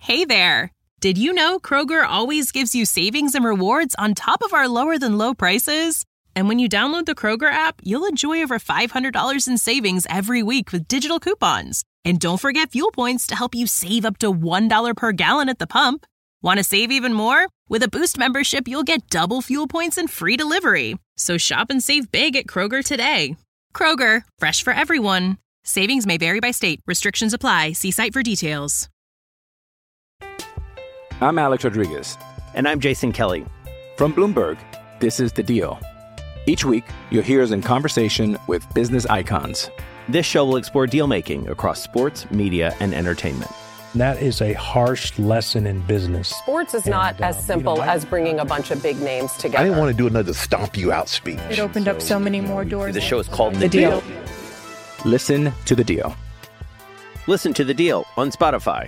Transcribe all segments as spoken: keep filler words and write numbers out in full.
Hey there! Did you know Kroger always gives you savings and rewards on top of our lower-than-low prices? And when you download the Kroger app, you'll enjoy over five hundred dollars in savings every week with digital coupons. And don't forget fuel points to help you save up to one dollar per gallon at the pump. Want to save even more? With a Boost membership, you'll get double fuel points and free delivery. So shop and save big at Kroger today. Kroger, fresh for everyone. Savings may vary by state. Restrictions apply. See site for details. I'm Alex Rodriguez. And I'm Jason Kelly. From Bloomberg, this is The Deal. Each week, you'll hear us in conversation with business icons. This show will explore deal-making across sports, media, and entertainment. That is a harsh lesson in business. Sports is not and, as uh, simple you know, I, I, bringing a bunch of big names together. I didn't want to do another stomp you out speech. It opened so, up so many more doors. The show is called The, the deal. deal. Listen to The Deal. Listen to The Deal on Spotify.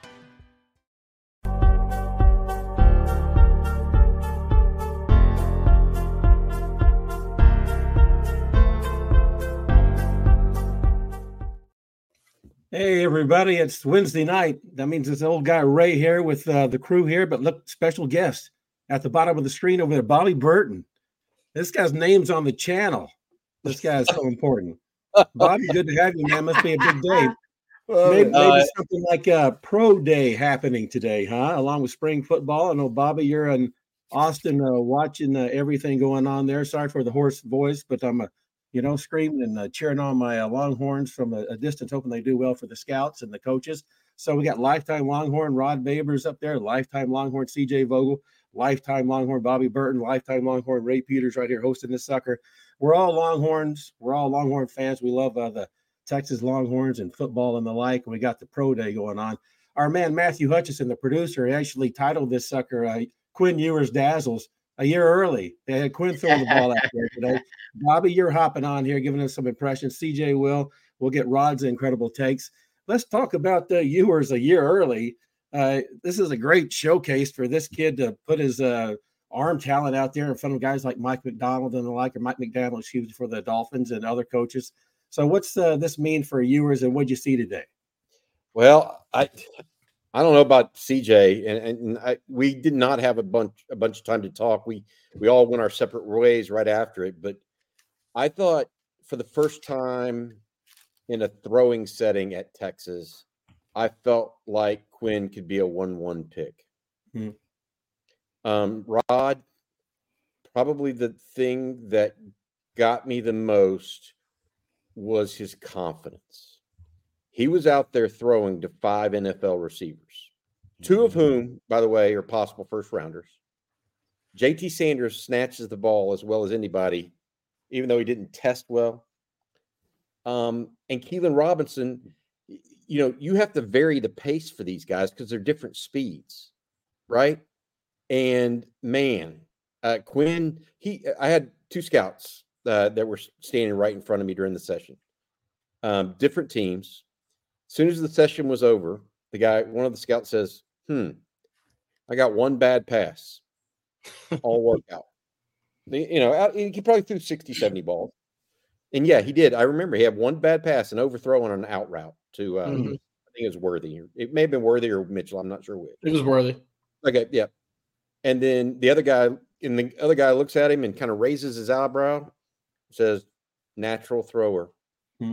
Hey, everybody, it's Wednesday night. That means this old guy Ray here with uh, the crew here, but look, special guest at the bottom of the screen over there, Bobby Burton. This guy's name's on the channel. This guy is so important. Bobby, good to have you, man. Must be a big day. Maybe, maybe uh, something like a pro day happening today, huh? Along with spring football. I know, Bobby, you're in Austin uh, watching uh, everything going on there. Sorry for the hoarse voice, but I'm a you know, screaming and uh, cheering on my uh, Longhorns from a, a distance, hoping they do well for the scouts and the coaches. So we got lifetime Longhorn Rod Babers up there, lifetime Longhorn C J Vogel, lifetime Longhorn Bobby Burton, lifetime Longhorn Ray Peters right here hosting this sucker. We're all Longhorns. We're all Longhorn fans. We love uh, the Texas Longhorns and football and the like. And we got the pro day going on. Our man Matthew Hutchison, the producer, actually titled this sucker uh, Quinn Ewers Dazzles. A year early. They had Quinn throwing the ball out there today. Bobby, you're hopping on here, giving us some impressions. C J will. We'll get Rod's incredible takes. Let's talk about the Ewers a year early. Uh, this is a great showcase for this kid to put his uh, arm talent out there in front of guys like Mike McDonald and the like, or Mike McDaniel, excuse me, for the Dolphins and other coaches. So what's uh, this mean for Ewers, and what'd you see today? Well, I – I don't know about C J, and, and I, we did not have a bunch a bunch of time to talk. We we all went our separate ways right after it. But I thought for the first time in a throwing setting at Texas, I felt like Quinn could be a one one pick. Hmm. Um, Rod, probably the thing that got me the most was his confidence. He was out there throwing to five N F L receivers, two of whom, by the way, are possible first rounders. J T Sanders snatches the ball as well as anybody, even though he didn't test well. Um, and Keelan Robinson, you know, you have to vary the pace for these guys because they're different speeds, right? And man, uh, Quinn, he, I had two scouts uh, that were standing right in front of me during the session, um, different teams. As soon as the session was over, the guy, one of the scouts says, hmm, I got one bad pass. All worked out. You know, he probably threw sixty, seventy balls. And, yeah, he did. I remember he had one bad pass and overthrow on an out route to, uh, mm-hmm. I think it was Worthy. It may have been Worthy or Mitchell. I'm not sure which. It was Worthy. Okay, yeah. And then the other guy, and the other guy looks at him and kind of raises his eyebrow, says, natural thrower. Hmm.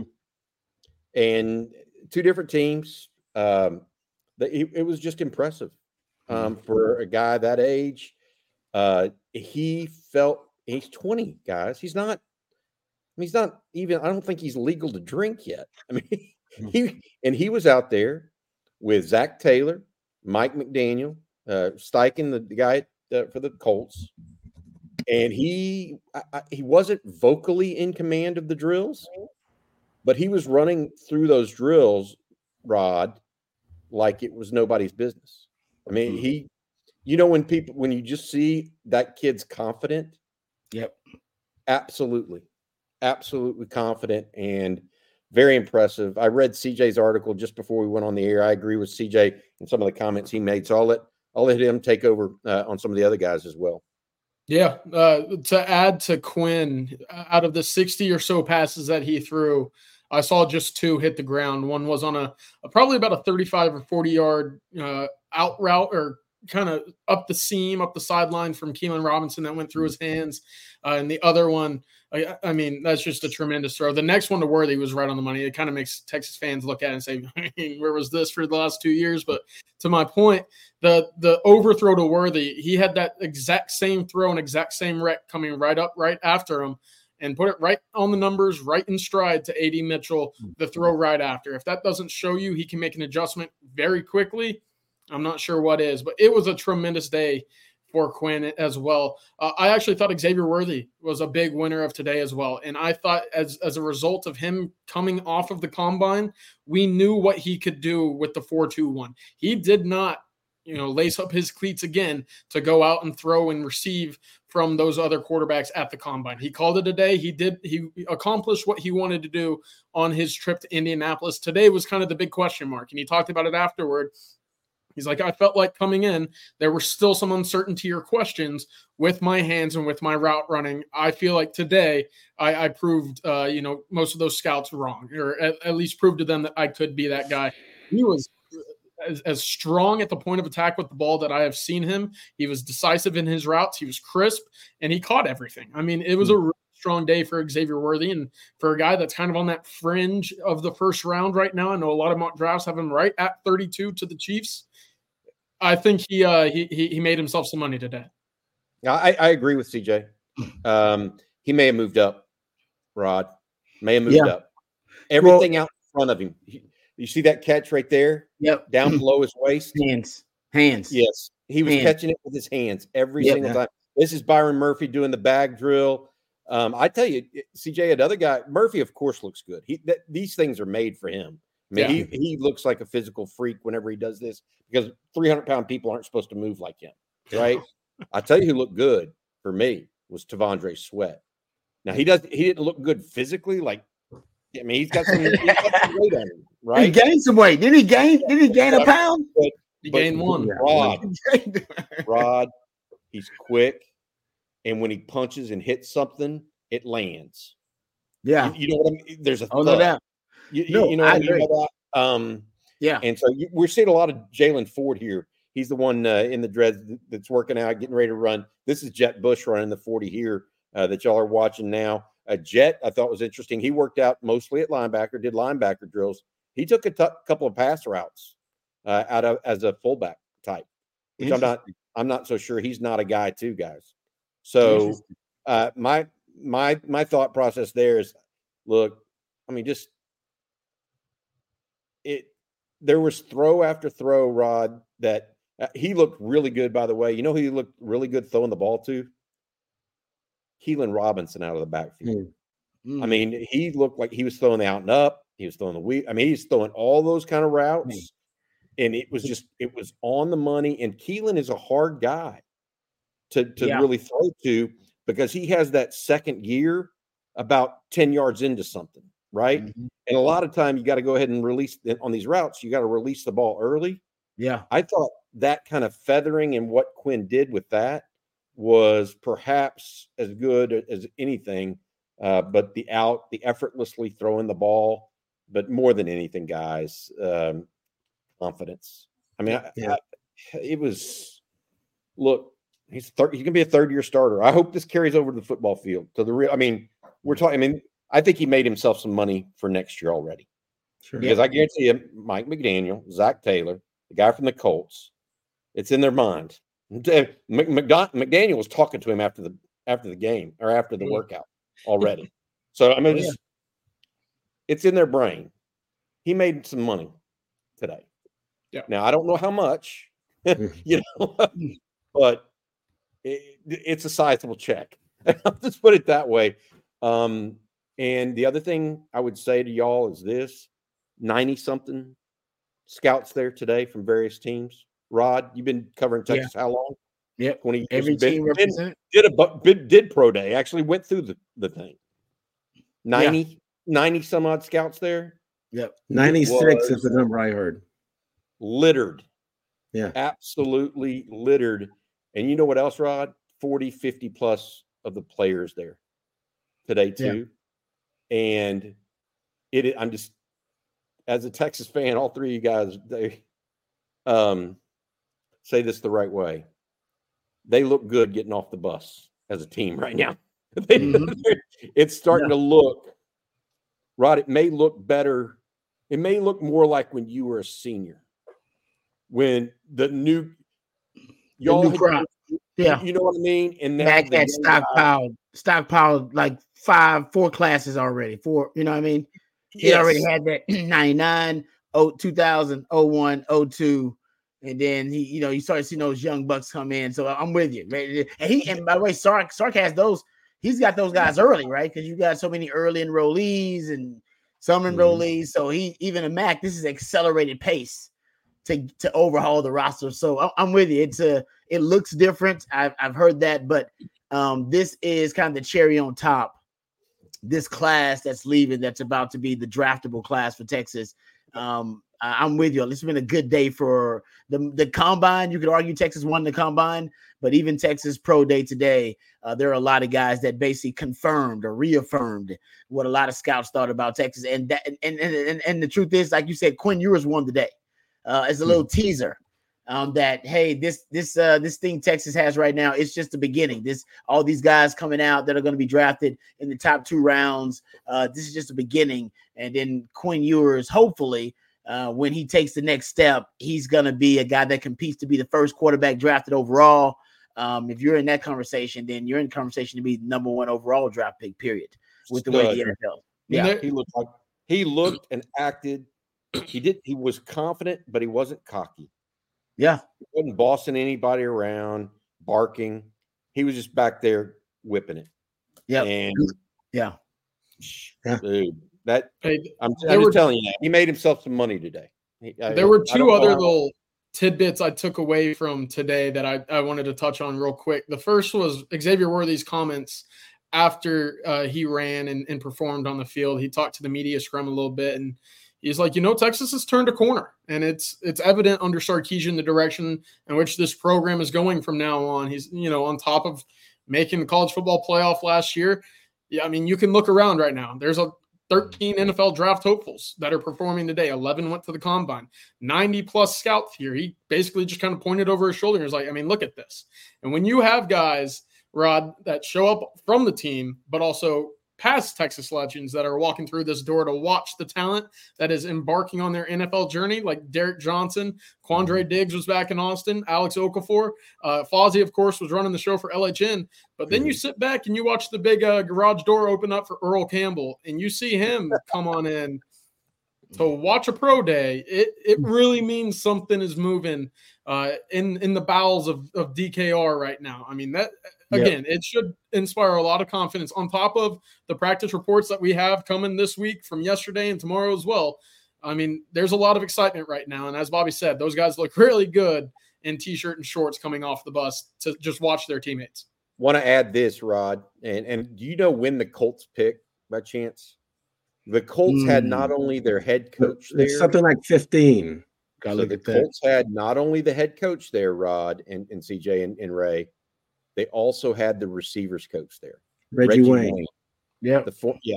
And two different teams. Um, the, it, it was just impressive um, for a guy that age. Uh, he felt he's twenty, guys. He's not. He's not even. I don't think he's legal to drink yet. I mean, he and he was out there with Zach Taylor, Mike McDaniel, uh, Steichen, the, the guy uh, for the Colts, and he I, I, he wasn't vocally in command of the drills. But he was running through those drills, Rod, like it was nobody's business. I mean, he, you know, when people, when you just see that kid's confident. Yep. Absolutely. Absolutely confident and very impressive. I read C J's article just before we went on the air. I agree with C J and some of the comments he made. So I'll let, I'll let him take over uh, on some of the other guys as well. Yeah. Uh, to add to Quinn, out of the sixty or so passes that he threw, I saw just two hit the ground. One was on a, a probably about a thirty-five or forty yard uh, out route or kind of up the seam, up the sideline from Keelan Robinson that went through his hands. Uh, and the other one, I, I mean, that's just a tremendous throw. The next one to Worthy was right on the money. It kind of makes Texas fans look at it and say, I mean, where was this for the last two years? But to my point, the the overthrow to Worthy, he had that exact same throw and exact same rec coming right up right after him and put it right on the numbers, right in stride to A D Mitchell, the throw right after. If that doesn't show you he can make an adjustment very quickly, I'm not sure what is, but it was a tremendous day for Quinn as well. Uh, I actually thought Xavier Worthy was a big winner of today as well. And I thought as, as a result of him coming off of the combine, we knew what he could do with the four two one. He did not, you know, lace up his cleats again to go out and throw and receive from those other quarterbacks at the combine. He called it a day. He did, he accomplished what he wanted to do on his trip to Indianapolis. Today was kind of the big question mark. And he talked about it afterward. He's like, I felt like coming in, there were still some uncertainty or questions with my hands and with my route running. I feel like today I, I proved, uh, you know, most of those scouts wrong, or at, at least proved to them that I could be that guy. He was as, as strong at the point of attack with the ball that I have seen him. He was decisive in his routes. He was crisp, and he caught everything. I mean, it was a really strong day for Xavier Worthy, and for a guy that's kind of on that fringe of the first round right now. I know a lot of mock drafts have him right at thirty-two to the Chiefs. I think he uh, he he made himself some money today. I, I agree with C J. Um, he may have moved up, Rod. May have moved yeah. up. Everything well, out in front of him. You see that catch right there? Yep. Down below his waist? Hands. Hands. Yes. He was hands. catching it with his hands every yep, single yeah. time. This is Byron Murphy doing the bag drill. Um, I tell you, C J, another guy, Murphy, of course, looks good. He th- These things are made for him. I mean, yeah. he, he looks like a physical freak whenever he does this because three hundred pound people aren't supposed to move like him, right? I tell you who looked good for me was T'Vondre Sweat. Now, he does he didn't look good physically. Like, I mean, he's got some, he's got some weight on him, right? He gained some weight. Did he gain? Did he gain a pound? But, he but gained one. Rod, Rod, he's quick. And when he punches and hits something, it lands. Yeah. You, you know what I mean? There's a oh, no doubt. You, no, you know I what agree. I mean about, um, yeah. And so you, we're seeing a lot of Jalen Ford here. He's the one uh, in the dreads that's working out, getting ready to run. This is Jet Bush running the forty here uh, that y'all are watching now. Uh, Jet, I thought was interesting. He worked out mostly at linebacker, did linebacker drills. He took a t- couple of pass routes uh, out of as a fullback type, which I'm not. I'm not so sure he's not a guy too, guys. So uh, my my my thought process there is, look, I mean, just it. There was throw after throw, Rod, that uh, he looked really good. By the way, you know who he looked really good throwing the ball to? Keelan Robinson out of the backfield. Mm. I mean, he looked like he was throwing the out and up. He was throwing the wheel. I mean, he's throwing all those kind of routes, mm. and it was just it was on the money. And Keelan is a hard guy to to yeah. really throw to because he has that second gear about ten yards into something, right? Mm-hmm. And a lot of time you got to go ahead and release on these routes. You got to release the ball early. Yeah, I thought that kind of feathering and what Quinn did with that was perhaps as good as anything. Uh, but the out, the effortlessly throwing the ball, but more than anything, guys, um, confidence. I mean, yeah. I, I, it was. Look, he's thir- he's gonna be a third year starter. I hope this carries over to the football field to the real. I mean, we're talking. I mean, I think he made himself some money for next year already. Sure. Because yeah. I guarantee you, Mike McDaniel, Zach Taylor, the guy from the Colts, it's in their mind. McDaniel was talking to him after the after the game or after the workout already. So I mean, oh, just, yeah. it's in their brain. He made some money today. Yeah. Now I don't know how much, you know, but it, it's a sizable check. I'll just put it that way. Um, and the other thing I would say to y'all is this: ninety something scouts there today from various teams. Rod, you've been covering Texas yeah. how long? Yep. twenty years. Every been, team represented. Did a did, did pro day. Actually went through the, the thing. ninety, yeah. ninety some odd scouts there. Yep. ninety-six is the number I heard. Littered. Yeah. Absolutely littered. And you know what else, Rod? forty, fifty plus of the players there today too. Yeah. And it I'm just as a Texas fan, all three of you guys, they um say this the right way. They look good getting off the bus as a team right now. Mm-hmm. It's starting yeah. to look, Rod, it may look better. It may look more like when you were a senior, when the new, y'all, the new crop. Yeah. You know what I mean? And now Mac had stockpiled, stockpiled like five, four classes already. Four, you know what I mean? He yes. already had that ninety-nine, oh, two thousand, oh one, oh two. And then he, you know, you started seeing those young bucks come in. So I'm with you. Right? And he, and by the way, Sark, Sark has those, he's got those guys early, right? Because you got so many early enrollees and some enrollees. Mm-hmm. So he, even a Mac, this is accelerated pace to, to overhaul the roster. So I'm with you. It's a, it looks different. I've, I've heard that, but um, this is kind of the cherry on top. This class that's leaving, that's about to be the draftable class for Texas. Um, I'm with you. It's been a good day for the, the combine. You could argue Texas won the combine, but even Texas Pro Day today, uh, there are a lot of guys that basically confirmed or reaffirmed what a lot of scouts thought about Texas. And that, and, and, and, and the truth is, like you said, Quinn Ewers won the day. Uh, as a little mm-hmm. teaser um, that, hey, this this uh, this thing Texas has right now, it's just the beginning. This all these guys coming out that are going to be drafted in the top two rounds. Uh, this is just the beginning. And then Quinn Ewers, hopefully, uh, when he takes the next step, he's going to be a guy that competes to be the first quarterback drafted overall. Um, if you're in that conversation, then you're in conversation to be the number one overall draft pick, period, with the way the N F L. Yeah, he looked like he looked and acted. He did. He was confident, but he wasn't cocky. Yeah, he wasn't bossing anybody around, barking. He was just back there whipping it. Yeah, and yeah, dude, that hey, I'm, I'm were, just telling you, that. He made himself some money today. He, I, there were two other know. little tidbits I took away from today that I, I wanted to touch on real quick. The first was Xavier Worthy's comments after uh, he ran and, and performed on the field. He talked to the media scrum a little bit, and he's like, you know, Texas has turned a corner, and it's it's evident under Sarkisian the direction in which this program is going from now on. He's, you know, on top of making the college football playoff last year. Yeah, I mean, you can look around right now. There's a thirteen N F L draft hopefuls that are performing today. eleven went to the combine. ninety plus scouts here. He basically just kind of pointed over his shoulder and was like, I mean, look at this. And when you have guys, Rod, that show up from the team, but also past Texas legends that are walking through this door to watch the talent that is embarking on their N F L journey, like Derek Johnson, Quandre Diggs was back in Austin, Alex Okafor, uh, Fozzie, of course, was running the show for L H N. But then you sit back and you watch the big uh, garage door open up for Earl Campbell, and you see him come on in to watch a pro day. It it really means something is moving uh, in in the bowels of, of D K R right now. I mean, that again, yep. It should inspire a lot of confidence on top of the practice reports that we have coming this week from yesterday and tomorrow as well. I mean, there's a lot of excitement right now. And as Bobby said, those guys look really good in T-shirt and shorts coming off the bus to just watch their teammates. Want to add this, Rod, and, and do you know when the Colts picked by chance? The Colts mm. had not only their head coach there. It's something like fifteen. So the Colts that. had not only the head coach there, Rod and, and C J and, and Ray, they also had the receivers coach there. Reggie, Reggie Wayne. Wayne. Yeah. The four, yeah.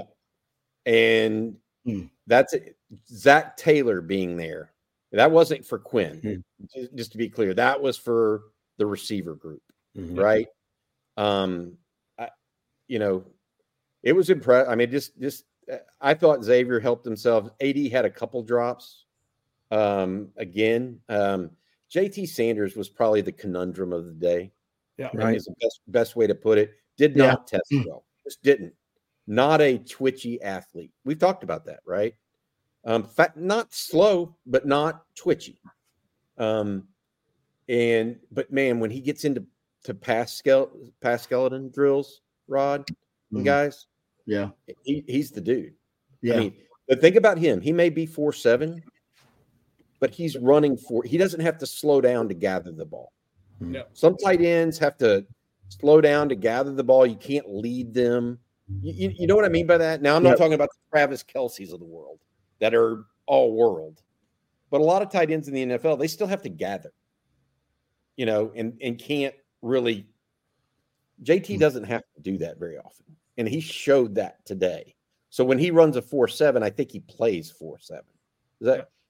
And mm. that's it. Zach Taylor being there. That wasn't for Quinn. Mm. Just, just to be clear, that was for the receiver group, mm-hmm. right? Um, I, you know, it was impressive. I mean, just, just, I thought Xavier helped himself. A D had a couple drops. Um, again, um, J T Sanders was probably the conundrum of the day. Yeah, right. Is the best, best way to put it. Did not yeah. test well. Just didn't. Not a twitchy athlete. We've talked about that, right? Um, fat, not slow, but not twitchy. Um, and but man, when he gets into to pass skeleton, pass skeleton drills, Rod, mm-hmm. guys, yeah, he, he's the dude. Yeah. I mean, but think about him. He may be four seven, but he's running for. He doesn't have to slow down to gather the ball. Yeah. Some tight ends have to slow down to gather the ball. You can't lead them. You, you, you know what I mean by that? Now, I'm not yep. talking about the Travis Kelce's of the world that are all world, but a lot of tight ends in the N F L, they still have to gather, you know, and, and can't really. J T doesn't have to do that very often, and he showed that today. So when he runs a four seven, I think he plays four seven. Is that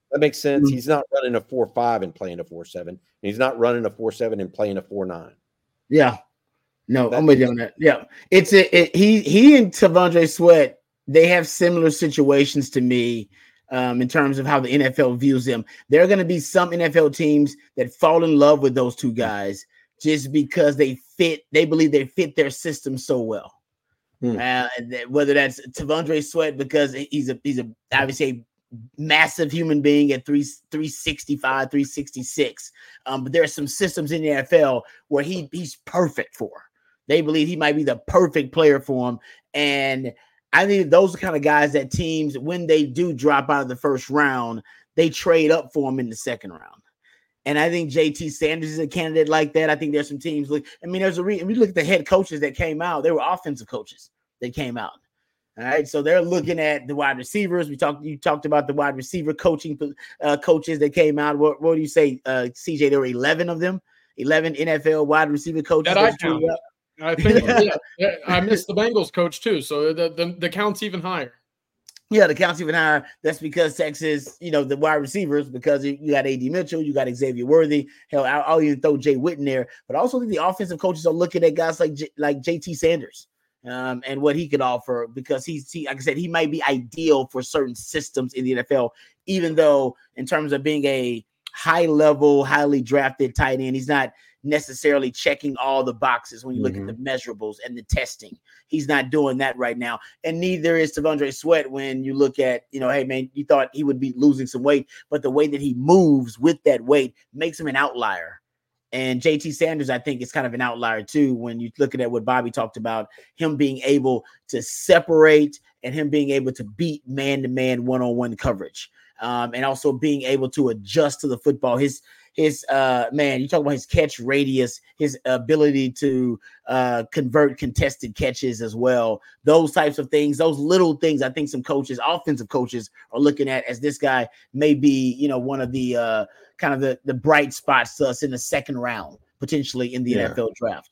That makes sense. Mm-hmm. He's not running a four five and playing a four seven. He's not running a four seven and playing a four nine. Yeah. No, That- I'm with you on that. Yeah. It's a, it, he he and T'Vondre Sweat, they have similar situations to me um, in terms of how the N F L views them. There are going to be some N F L teams that fall in love with those two guys just because they fit, they believe they fit their system so well. Hmm. Uh, and that, whether that's T'Vondre Sweat because he's a he's a obviously a massive human being at three three sixty five, three sixty six. Um, but there are some systems in the N F L where he he's perfect for. They believe he might be the perfect player for him, and I think those are the kind of guys that teams, when they do drop out of the first round, they trade up for him in the second round. And I think J T Sanders is a candidate like that. I think there's some teams. Look, I mean, there's a reason. We look at the head coaches that came out. They were offensive coaches that came out. All right, so they're looking at the wide receivers. We talked. You talked about the wide receiver coaching uh, coaches that came out. What, what do you say, uh, C J? There were eleven of them. eleven N F L wide receiver coaches. That I count. I think yeah, I missed the Bengals coach too. So the, the the count's even higher. Yeah, the count's even higher. That's because Texas, you know, the wide receivers, because you got A D Mitchell, you got Xavier Worthy. Hell, I'll, I'll even throw Jay Witten there. But I also think the offensive coaches are looking at guys like J, like J T Sanders um, and what he could offer, because he's, he, like I said, he might be ideal for certain systems in the N F L, even though in terms of being a high-level, highly drafted tight end, he's not necessarily checking all the boxes when you look mm-hmm. at the measurables and the testing. He's not doing that right now. And neither is T'Vondre Sweat when you look at, you know, hey, man, you thought he would be losing some weight, but the way that he moves with that weight makes him an outlier. And J T Sanders, I think, is kind of an outlier too when you look at what Bobby talked about, him being able to separate and him being able to beat man-to-man one-on-one coverage. Um, and also being able to adjust to the football. His His uh man, you talk about his catch radius, his ability to uh convert contested catches as well. Those types of things, those little things, I think some coaches, offensive coaches, are looking at as this guy may be, you know, one of the uh kind of the, the bright spots to us in the second round, potentially in the yeah. N F L draft.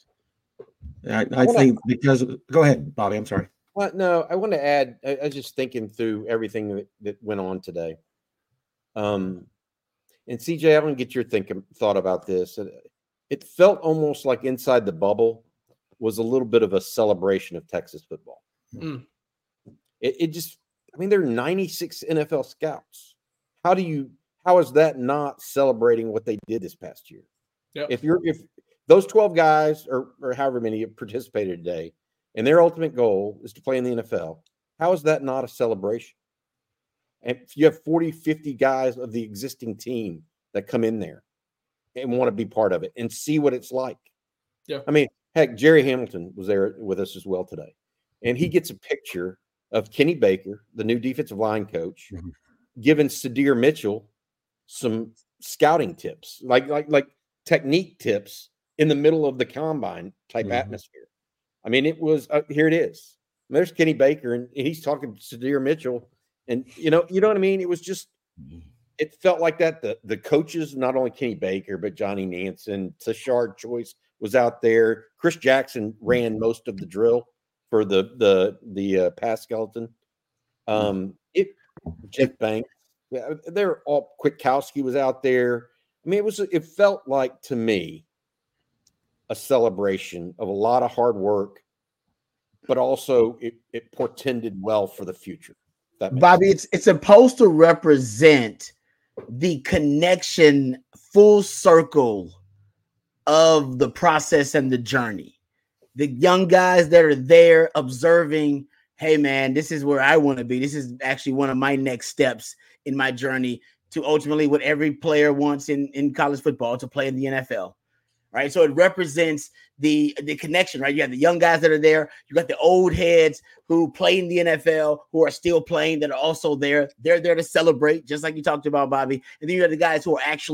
I, I think because go ahead, Bobby. I'm sorry. Well, no, I want to add. I, I was just thinking through everything that, that went on today. Um. And C J, I want to get your thinking thought about this. It felt almost like inside the bubble was a little bit of a celebration of Texas football. Mm. It, it just, I mean, there are ninety-six N F L scouts. How do you, how is that not celebrating what they did this past year? Yep. If you're, if those twelve guys or, or however many have participated today and their ultimate goal is to play in the N F L, how is that not a celebration? And if you have forty, fifty guys of the existing team that come in there and want to be part of it and see what it's like. Yeah. I mean, heck, Jerry Hamilton was there with us as well today. And he gets a picture of Kenny Baker, the new defensive line coach, mm-hmm. giving Sadir Mitchell some scouting tips, like like like technique tips in the middle of the combine type mm-hmm. atmosphere. I mean, it was uh, here it is. There's Kenny Baker, and he's talking to Sadir Mitchell. And, you know, you know what I mean? It was just, it felt like that. The the coaches, not only Kenny Baker, but Johnny Nansen, Tashard Choice was out there. Chris Jackson ran most of the drill for the the the uh, pass skeleton. Um, it Jeff Banks, they're all. Kwiatkowski was out there. I mean, it was. It felt like to me a celebration of a lot of hard work, but also it, it portended well for the future. Bobby, sense. it's it's supposed to represent the connection full circle of the process and the journey. The young guys that are there observing, hey man, this is where I want to be. This is actually one of my next steps in my journey to ultimately what every player wants in, in college football, to play in the N F L. Right. So it represents the, the connection, right? You have the young guys that are there. You got the old heads who play in the N F L, who are still playing, that are also there. They're there to celebrate, just like you talked about, Bobby. And then you have the guys who are actually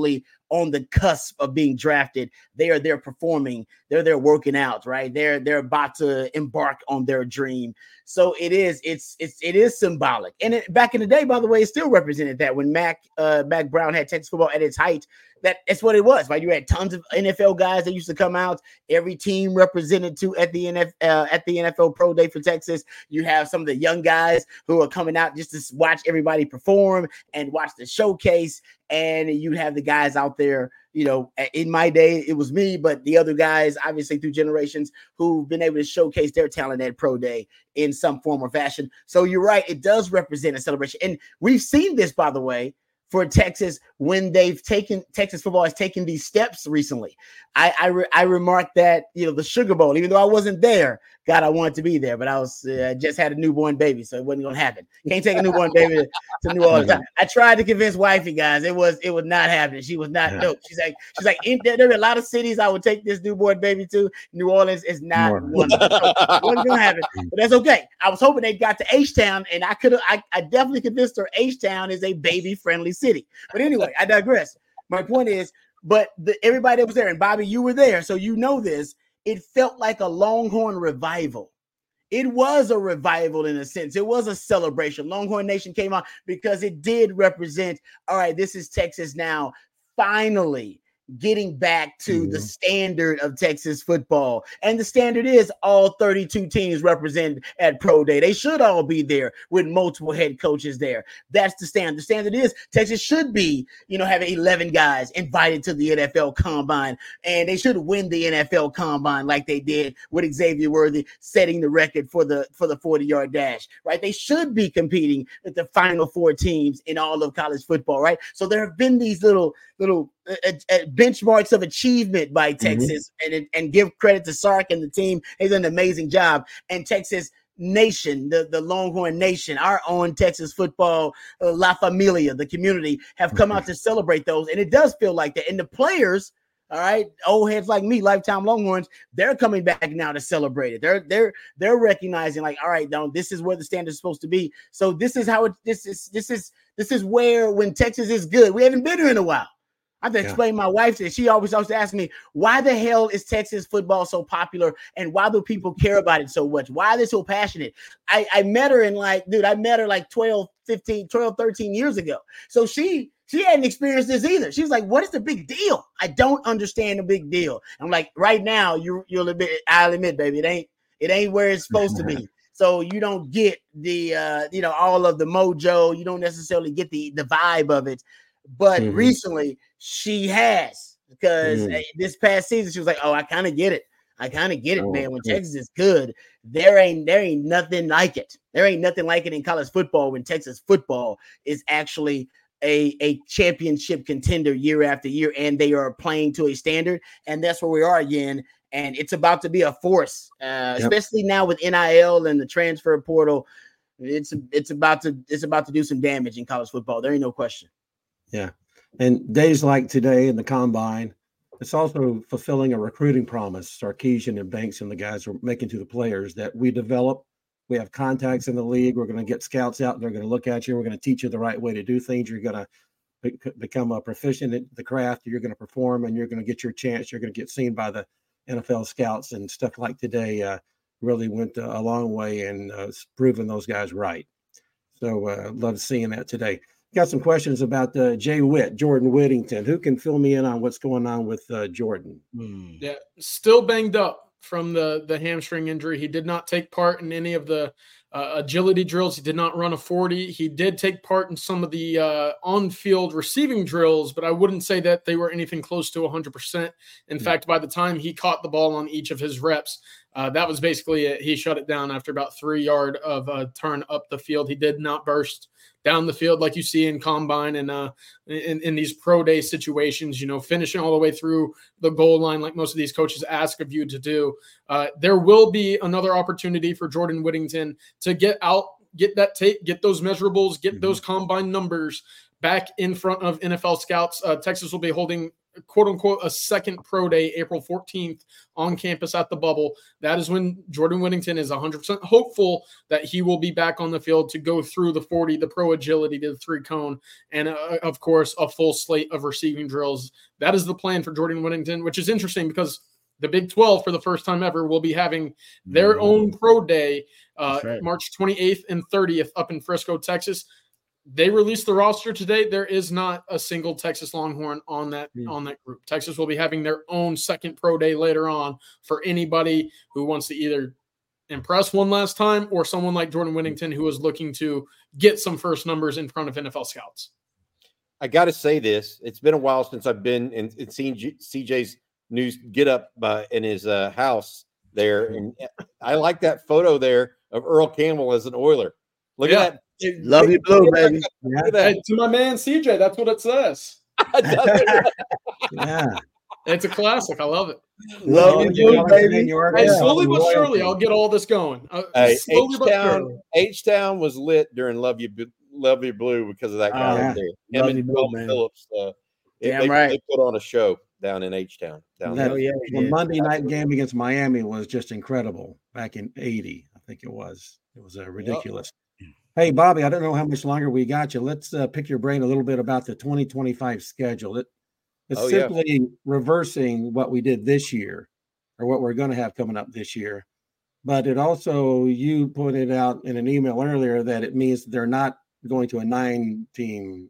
on the cusp of being drafted. They are there performing. They're there working out, right? They're they're about to embark on their dream. So it is, it's it's it is symbolic. And it, back in the day, by the way, it still represented that when Mac uh, Mac Brown had Texas football at its height. That that's what it was, right? You had tons of N F L guys that used to come out. Every team represented to at the N F L uh, at the N F L Pro Day for Texas. You have some of the young guys who are coming out just to watch everybody perform and watch the showcase. And you have the guys out there. You know, in my day, it was me, but the other guys, obviously through generations, who've been able to showcase their talent at Pro Day in some form or fashion. So you're right; it does represent a celebration, and we've seen this, by the way, for Texas when they've taken Texas football has taken these steps recently. I I, re, I remarked that, you know, the Sugar Bowl, even though I wasn't there, God, I wanted to be there, but I was uh, just had a newborn baby, so it wasn't gonna happen. Can't take a newborn baby to, to New Orleans. I, I tried to convince wifey, guys. It was it was not happening. She was not. No, she's like she's like in, there, there are a lot of cities I would take this newborn baby to. New Orleans is not More. one of them. So it wasn't gonna happen, but that's okay. I was hoping they got to H-Town, and I could have. I, I definitely convinced her H-Town is a baby friendly city. But anyway, I digress. My point is, but the, everybody that was there, and Bobby, you were there, so you know this. It felt like a Longhorn revival. It was a revival in a sense. It was a celebration. Longhorn Nation came out because it did represent, all right, this is Texas now finally getting back to mm-hmm. the standard of Texas football. And the standard is all thirty-two teams represented at Pro Day. They should all be there with multiple head coaches there. That's the standard. The standard is Texas should be, you know, having eleven guys invited to the N F L Combine, and they should win the N F L Combine like they did with Xavier Worthy setting the record for the for the forty-yard dash, right? They should be competing with the Final Four teams in all of college football, right? So there have been these little little uh, uh, benchmarks of achievement by Texas, mm-hmm. and and give credit to Sark and the team. They've done an amazing job. And Texas Nation, the, the Longhorn Nation, our own Texas football, uh, La Familia, the community, have come out to celebrate those. And it does feel like that. And the players, all right, old heads like me, lifetime Longhorns, they're coming back now to celebrate it. They're they're they're recognizing, like, all right, now this is where the standard is supposed to be. So this is how it this is this is this is where when Texas is good. We haven't been here in a while. I have to explain yeah. my wife that she always used to ask me, why the hell is Texas football so popular and why do people care about it so much? Why are they so passionate? I, I met her in like, dude, I met her like twelve, fifteen, twelve, thirteen years ago. So she she hadn't experienced this either. She was like, what is the big deal? I don't understand the big deal. I'm like, right now, you, you'll admit, I'll admit, baby, it ain't it ain't where it's supposed to be. So you don't get the, uh, you know, all of the mojo. You don't necessarily get the, the vibe of it. But mm-hmm. recently she has, because mm-hmm. this past season she was like, "Oh, I kind of get it. I kind of get it, oh, man. When yeah. Texas is good, there ain't there ain't nothing like it. There ain't nothing like it in college football when Texas football is actually a a championship contender year after year, and they are playing to a standard. And that's where we are again. And it's about to be a force, uh, yep. especially now with N I L and the transfer portal. It's it's about to it's about to do some damage in college football. There ain't no question." Yeah. And days like today in the combine, it's also fulfilling a recruiting promise Sarkisian and Banks and the guys are making to the players that we develop. We have contacts in the league. We're going to get scouts out. They're going to look at you. We're going to teach you the right way to do things. You're going to be- become a proficient at the craft. You're going to perform and you're going to get your chance. You're going to get seen by the N F L scouts, and stuff like today uh, really went uh, a long way in uh, proving those guys right. So uh, love seeing that today. Got some questions about uh, Jay Witt, Jordan Whittington. Who can fill me in on what's going on with uh, Jordan? Hmm. Yeah, still banged up from the, the hamstring injury. He did not take part in any of the uh, agility drills. He did not run a forty. He did take part in some of the uh, on-field receiving drills, but I wouldn't say that they were anything close to one hundred percent. In mm-hmm. fact, by the time he caught the ball on each of his reps, uh, that was basically it. He shut it down after about three yard of a turn up the field. He did not burst down the field like you see in combine and uh, in, in these pro day situations, you know, finishing all the way through the goal line like most of these coaches ask of you to do. Uh, there will be another opportunity for Jordan Whittington to get out, get that tape, get those measurables, get mm-hmm. those combine numbers back in front of N F L scouts. Uh, Texas will be holding quote unquote a second pro day, April fourteenth on campus at the Bubble. That is when Jordan Whittington is one hundred percent hopeful that he will be back on the field to go through the forty, the pro agility to the three cone, and uh, of course a full slate of receiving drills. That is the plan for Jordan Whittington, which is interesting because the Big twelve for the first time ever will be having their own pro day uh, right. March twenty-eighth and thirtieth up in Frisco, Texas. They released the roster today. There is not a single Texas Longhorn on that mm. on that group. Texas will be having their own second pro day later on for anybody who wants to either impress one last time or someone like Jordan Whittington who is looking to get some first numbers in front of N F L scouts. I got to say this. It's been a while since I've been and, and seen G- C J's news get up uh, in his uh, house there. And I like that photo there of Earl Campbell as an Oiler. Look yeah. at that. Love you blue, baby. Yeah. Hey, to my man C J, that's what it says. Yeah, it's a classic. I love it. Love you blue, baby. Hey, slowly but surely, I'll get all this going. Uh, hey, slowly but surely. H-Town was lit during Love You, Love You Blue because of that guy oh, right there. Him and Bill Phillips. Uh, Damn they, right. They put on a show down in H-Town. Down that, there. yeah, the Monday night game against Miami was just incredible back in eighty. I think it was. It was uh, ridiculous. Yep. Hey, Bobby, I don't know how much longer we got you. Let's uh, pick your brain a little bit about the twenty twenty-five schedule. It, it's oh, simply yeah. reversing what we did this year or what we're going to have coming up this year. But it also, you pointed out in an email earlier that it means they're not going to a nine-team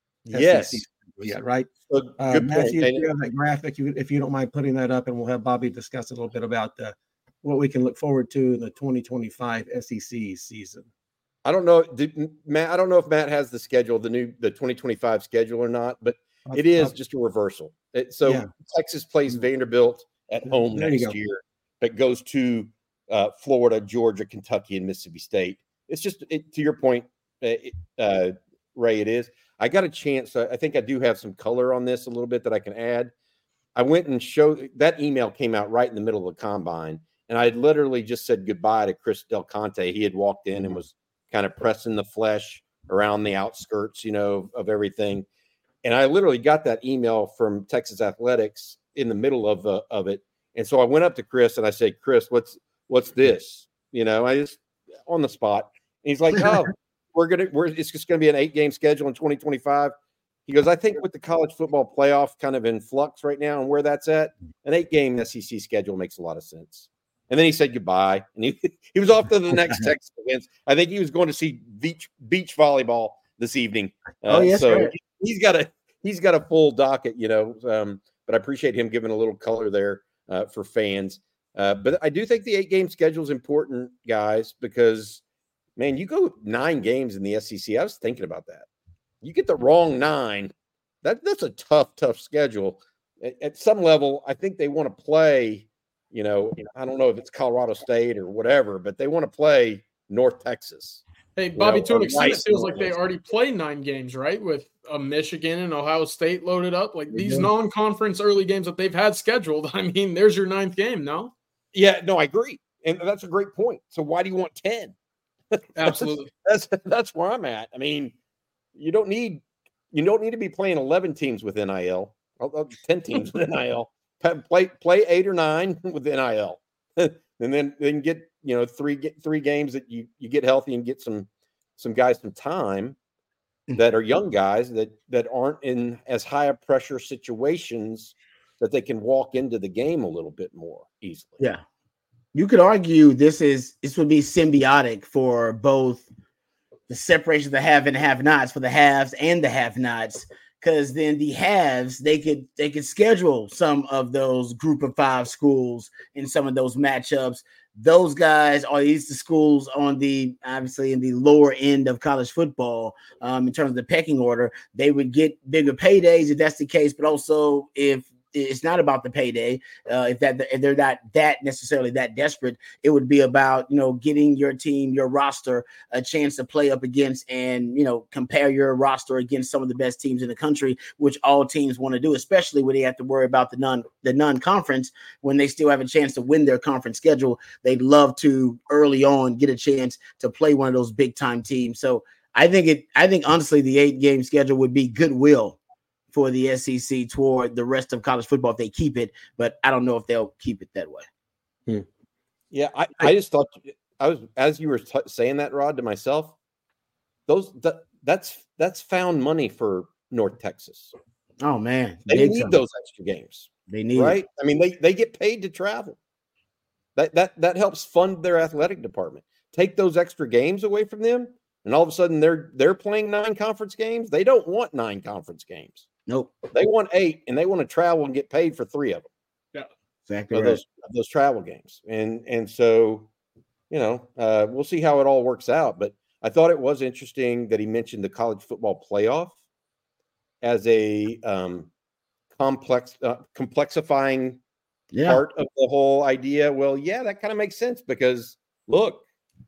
yes. S E C yet, right? So, uh, good Matthew, point. if you have that graphic, you, if you don't mind putting that up, and we'll have Bobby discuss a little bit about the, what we can look forward to in the twenty twenty-five S E C season. I don't know, did, Matt. I don't know if Matt has the schedule, the new, the twenty twenty-five schedule or not, but it is I'll, just a reversal. It, so yeah. Texas plays Vanderbilt at home there next year, but goes to uh, Florida, Georgia, Kentucky, and Mississippi State. It's just it, to your point, uh, uh, Ray. It is. I got a chance. I think I do have some color on this a little bit that I can add. I went and showed that email came out right in the middle of the combine, and I literally just said goodbye to Chris Del Conte. He had walked in and was kind of pressing the flesh around the outskirts, you know, of everything. And I literally got that email from Texas Athletics in the middle of the, of it. And so I went up to Chris and I said, Chris, what's, what's this? You know, I just on the spot. And he's like, oh, we're going to, we're, it's just going to be an eight game schedule in twenty twenty-five. He goes, I think with the college football playoff kind of in flux right now and where that's at, an eight game S E C schedule makes a lot of sense. And then he said goodbye, and he, he was off to the next Texas events. I think he was going to see beach beach volleyball this evening. Uh, oh yes, so right. he's got a he's got a full docket, you know. Um, but I appreciate him giving a little color there uh, for fans. Uh, but I do think the eight game schedule is important, guys, because man, you go nine games in the S E C. I was thinking about that. You get the wrong nine, that that's a tough, tough schedule. At, at some level, I think they want to play. You know, I don't know if it's Colorado State or whatever, but they want to play North Texas. Hey, Bobby, you know, to an extent, nice it feels North like they Texas. already played nine games, right? With uh, Michigan and Ohio State loaded up. Like these mm-hmm. non-conference early games that they've had scheduled. I mean, there's your ninth game, no? Yeah, no, I agree. And that's a great point. So why do you want ten? Absolutely. that's, that's that's where I'm at. I mean, you don't need you don't need to be playing eleven teams with N I L, ten teams with N I L. Play play eight or nine with N I L. and then then get you know three get three games that you you get healthy and get some some guys some time that are young guys that that aren't in as high a pressure situations that they can walk into the game a little bit more easily. Yeah, you could argue this is this would be symbiotic for both the separation of the have and have-nots, for the haves and the have-nots. Because then the haves, they could they could schedule some of those group of five schools in some of those matchups. Those guys are these the schools on the obviously in the lower end of college football um, in terms of the pecking order. They would get bigger paydays if that's the case, but also if it's not about the payday, uh, if that if they're not that necessarily that desperate, it would be about you know getting your team, your roster, a chance to play up against and you know compare your roster against some of the best teams in the country, which all teams want to do, especially when they have to worry about the non the non-conference when they still have a chance to win their conference schedule. They'd love to early on get a chance to play one of those big time teams. So I think it. I think honestly, the eight game schedule would be goodwill for the S E C toward the rest of college football if they keep it, but I don't know if they'll keep it that way. Hmm. Yeah, I, I just thought I was as you were t- saying that, Rod, to myself. Those that that's that's found money for North Texas. Oh man, they need time. Those extra games. They need right. It. I mean, they they get paid to travel. That that that helps fund their athletic department. Take those extra games away from them, and all of a sudden they're they're playing nine conference games. They don't want nine conference games. Nope. They want eight, and they want to travel and get paid for three of them. Yeah, exactly. Of right. those of those travel games, and and so, you know, uh, we'll see how it all works out. But I thought it was interesting that he mentioned the college football playoff as a um, complex, uh, complexifying yeah. part of the whole idea. Well, yeah, that kind of makes sense because look,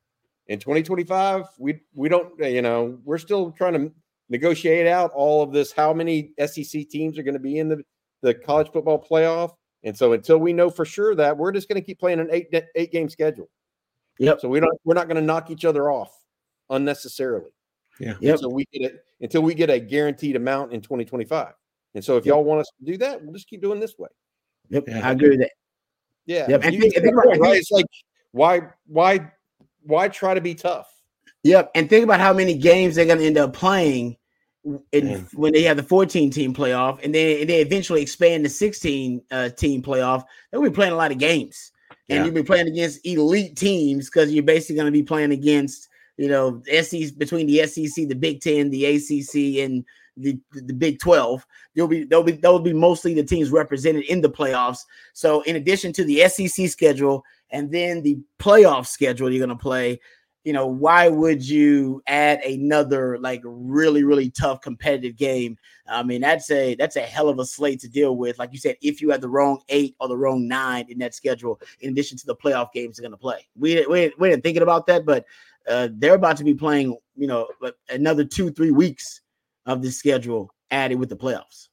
in twenty twenty-five, we we don't, you know, we're still trying to negotiate out all of this, how many S E C teams are going to be in the, the college football playoff. And so until we know for sure that, we're just going to keep playing an eight eight game schedule. Yep. So we don't we're not going to knock each other off unnecessarily. Yeah. Yep. So we get it until we get a guaranteed amount in twenty twenty-five. And so if yep. y'all want us to do that, we'll just keep doing this way. Yep. Yeah. I agree with that. Yeah. Yep. And think, think right, right? It's like why why why try to be tough? Yep. And think about how many games they're going to end up playing in, yeah. when they have the fourteen team playoff, and then and they eventually expand the sixteen uh, team playoff. They'll be playing a lot of games, and yeah. you'll be playing against elite teams because you're basically going to be playing against, you know, S E C between the S E C, the Big Ten, the A C C, and the the Big twelve. There'll be there'll be they'll be mostly the teams represented in the playoffs. So in addition to the S E C schedule and then the playoff schedule you're going to play, you know, why would you add another like really, really tough competitive game? I mean, that's a that's a hell of a slate to deal with. Like you said, if you had the wrong eight or the wrong nine in that schedule, in addition to the playoff games they're going to play. We, we, we didn't thinking about that, but uh, they're about to be playing, you know, another two, three weeks of the schedule added with the playoffs.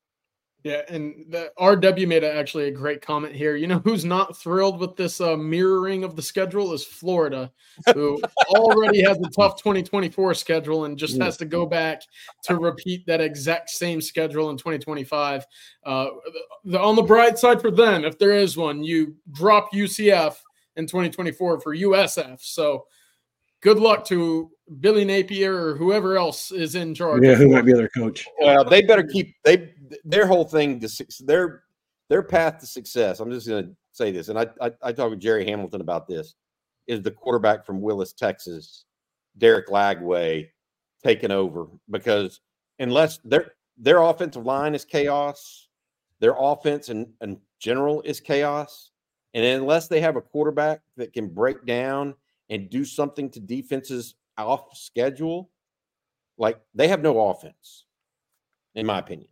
Yeah, and the R W made a, actually a great comment here. You know who's not thrilled with this uh, mirroring of the schedule is Florida, who already has a tough twenty twenty-four schedule and just has to go back to repeat that exact same schedule in twenty twenty-five. Uh, the, on the bright side for them, if there is one, you drop U C F in twenty twenty-four for U S F. So good luck to Billy Napier or whoever else is in charge. Yeah, who might be their coach. Well, they better keep they their whole thing to their their path to success. I'm just going to say this, and I, I I talked with Jerry Hamilton about this. Is the quarterback from Willis, Texas, Derek Lagway, taking over? Because unless their their offensive line is chaos, their offense in, in general is chaos, and unless they have a quarterback that can break down and do something to defenses off schedule, like they have no offense, in my opinion.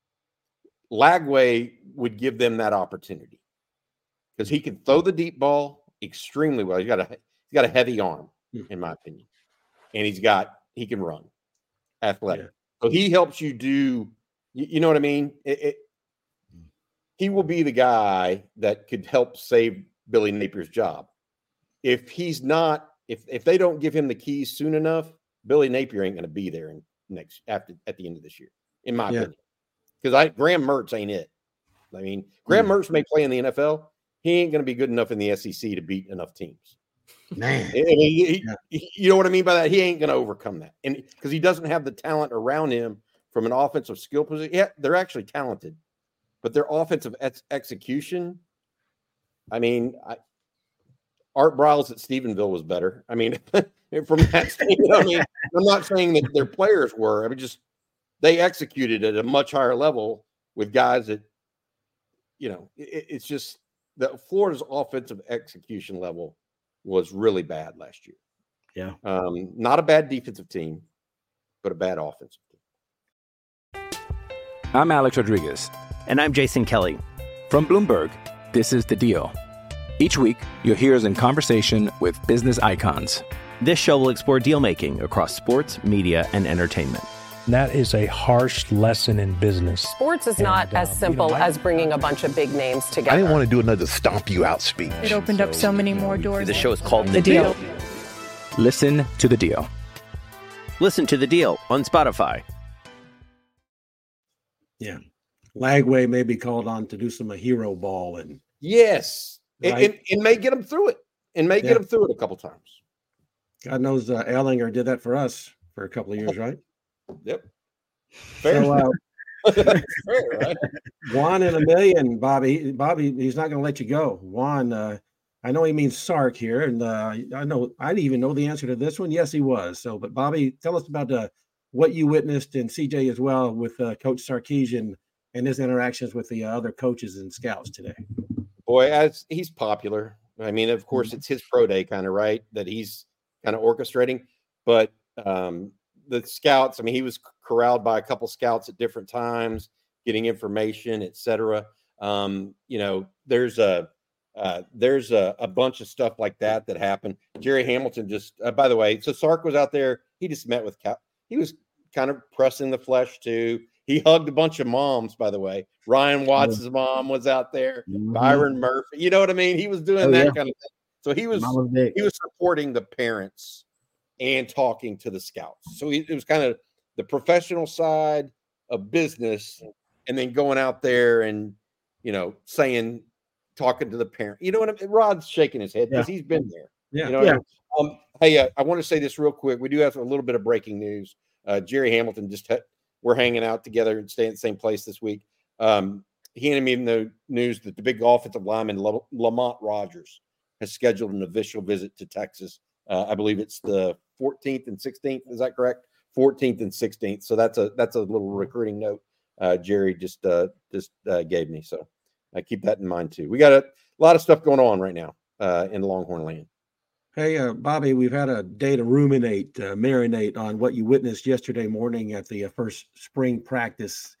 Lagway would give them that opportunity because he can throw the deep ball extremely well. He's got a he's got a heavy arm, in my opinion, and he's got he can run, athletic. Yeah. So he helps you do. You, you know what I mean? It, it, he will be the guy that could help save Billy Napier's job. If he's not, if if they don't give him the keys soon enough, Billy Napier ain't going to be there in next after at the end of this year, in my yeah. opinion. Because I Graham Mertz ain't it. I mean, Graham mm. Mertz may play in the N F L. He ain't going to be good enough in the S E C to beat enough teams. Man, I mean, he, yeah. he, you know what I mean by that? He ain't going to overcome that, and because he doesn't have the talent around him from an offensive skill position. Yeah, they're actually talented, but their offensive ex- execution. I mean, I, Art Briles at Stephenville was better. I mean, from that standpoint, I mean, I'm not saying that their players were. I mean, just they executed at a much higher level with guys that, you know, it, it's just the Florida's offensive execution level was really bad last year. Yeah. Um, not a bad defensive team, but a bad offensive team. I'm Alex Rodriguez. And I'm Jason Kelly. From Bloomberg, this is The Deal. Each week, you'll hear us in conversation with business icons. This show will explore deal-making across sports, media, and entertainment. That is a harsh lesson in business. Sports is and, not uh, as simple you know, I, as bringing a bunch of big names together. I didn't want to do another stomp you out speech. It opened so, up so many more doors. The show is called The, the deal. deal. Listen to The Deal. Listen to The Deal on Spotify. Yeah. Lagway may be called on to do some a hero ball. and Yes. Right? And, and, and may get him through it. And may Yeah. get him through it a couple times. God knows uh, Ellinger did that for us for a couple of years, right? Yep. Fair. So, uh, Fair, right? Juan in a million, Bobby. Bobby, he's not going to let you go. Juan, uh, I know he means Sark here, and uh, I know I didn't even know the answer to this one. Yes, he was. So, but Bobby, tell us about uh, what you witnessed, and C J as well, with uh, Coach Sarkisian and his interactions with the uh, other coaches and scouts today. Boy, as he's popular. I mean, of course, it's his pro day kind of, right, that he's kind of orchestrating. But um, the scouts, I mean, he was corralled by a couple scouts at different times, getting information, et cetera. Um, you know, there's a uh, there's a, a bunch of stuff like that that happened. Jerry Hamilton just, uh, by the way, so Sark was out there. He just met with Cal. He was kind of pressing the flesh too. He hugged a bunch of moms, by the way. Ryan Watts' mom was out there. Mm-hmm. Byron Murphy. You know what I mean? He was doing oh, that yeah. kind of thing. So he was he was supporting the parents and talking to the scouts. So he, it was kind of the professional side of business, and then going out there and, you know, saying, talking to the parent. You know what I mean? Rod's shaking his head because yeah. he's been there. Yeah. You know yeah. I mean? um, hey, uh, I want to say this real quick. We do have a little bit of breaking news. Uh, Jerry Hamilton just had, we're hanging out together and staying in the same place this week. Um, he handed me the news that the big offensive lineman Lamont Rogers has scheduled an official visit to Texas. Uh, I believe it's the fourteenth and sixteenth. Is that correct? fourteenth and sixteenth. So that's a that's a little recruiting note uh, Jerry just uh, just uh, gave me. So I keep that in mind too. We got a, a lot of stuff going on right now uh, in Longhorn land. Hey, uh, Bobby, we've had a day to ruminate, uh, marinate on what you witnessed yesterday morning at the uh, first spring practice.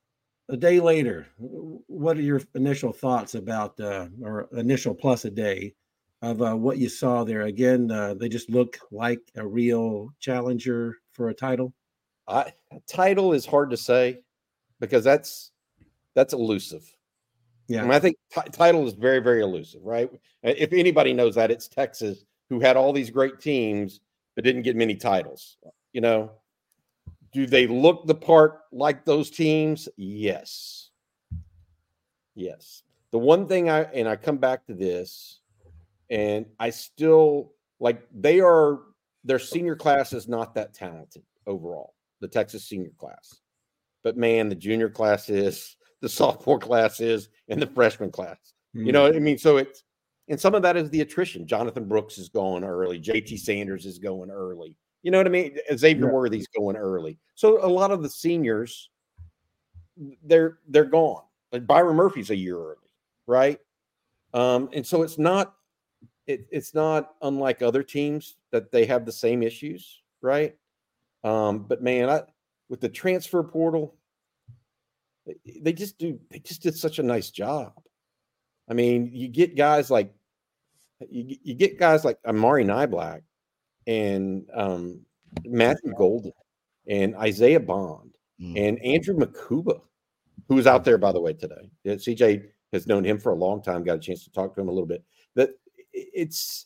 A day later, what are your initial thoughts about, uh, or initial plus a day of uh, what you saw there? Again, uh, they just look like a real challenger for a title. I, title is hard to say because that's that's elusive. Yeah, I mean, I think t- title is very, very elusive, right? If anybody knows that, it's Texas, who had all these great teams but didn't get many titles. You know, do they look the part like those teams? Yes. Yes. The one thing I, and I come back to this, and I still, like, they are, their senior class is not that talented overall, the Texas senior class. But, man, the junior class is, the sophomore class is, and the freshman class. Mm-hmm. You know what I mean? So it's, and some of that is the attrition. Jonathan Brooks is going early. J T Sanders is going early. You know what I mean? Xavier yeah. Worthy's going early. So a lot of the seniors, they're they're gone. Like Byron Murphy's a year early, right? Um, and so it's not it, it's not unlike other teams that they have the same issues, right? Um, but man, I with the transfer portal, they just do they just did such a nice job. I mean, you get guys like you, you get guys like Amari Niblack and um, Matthew Golden and Isaiah Bond mm. and Andrew Makuba, who was out there, by the way, today. C J has known him for a long time, got a chance to talk to him a little bit. That it's,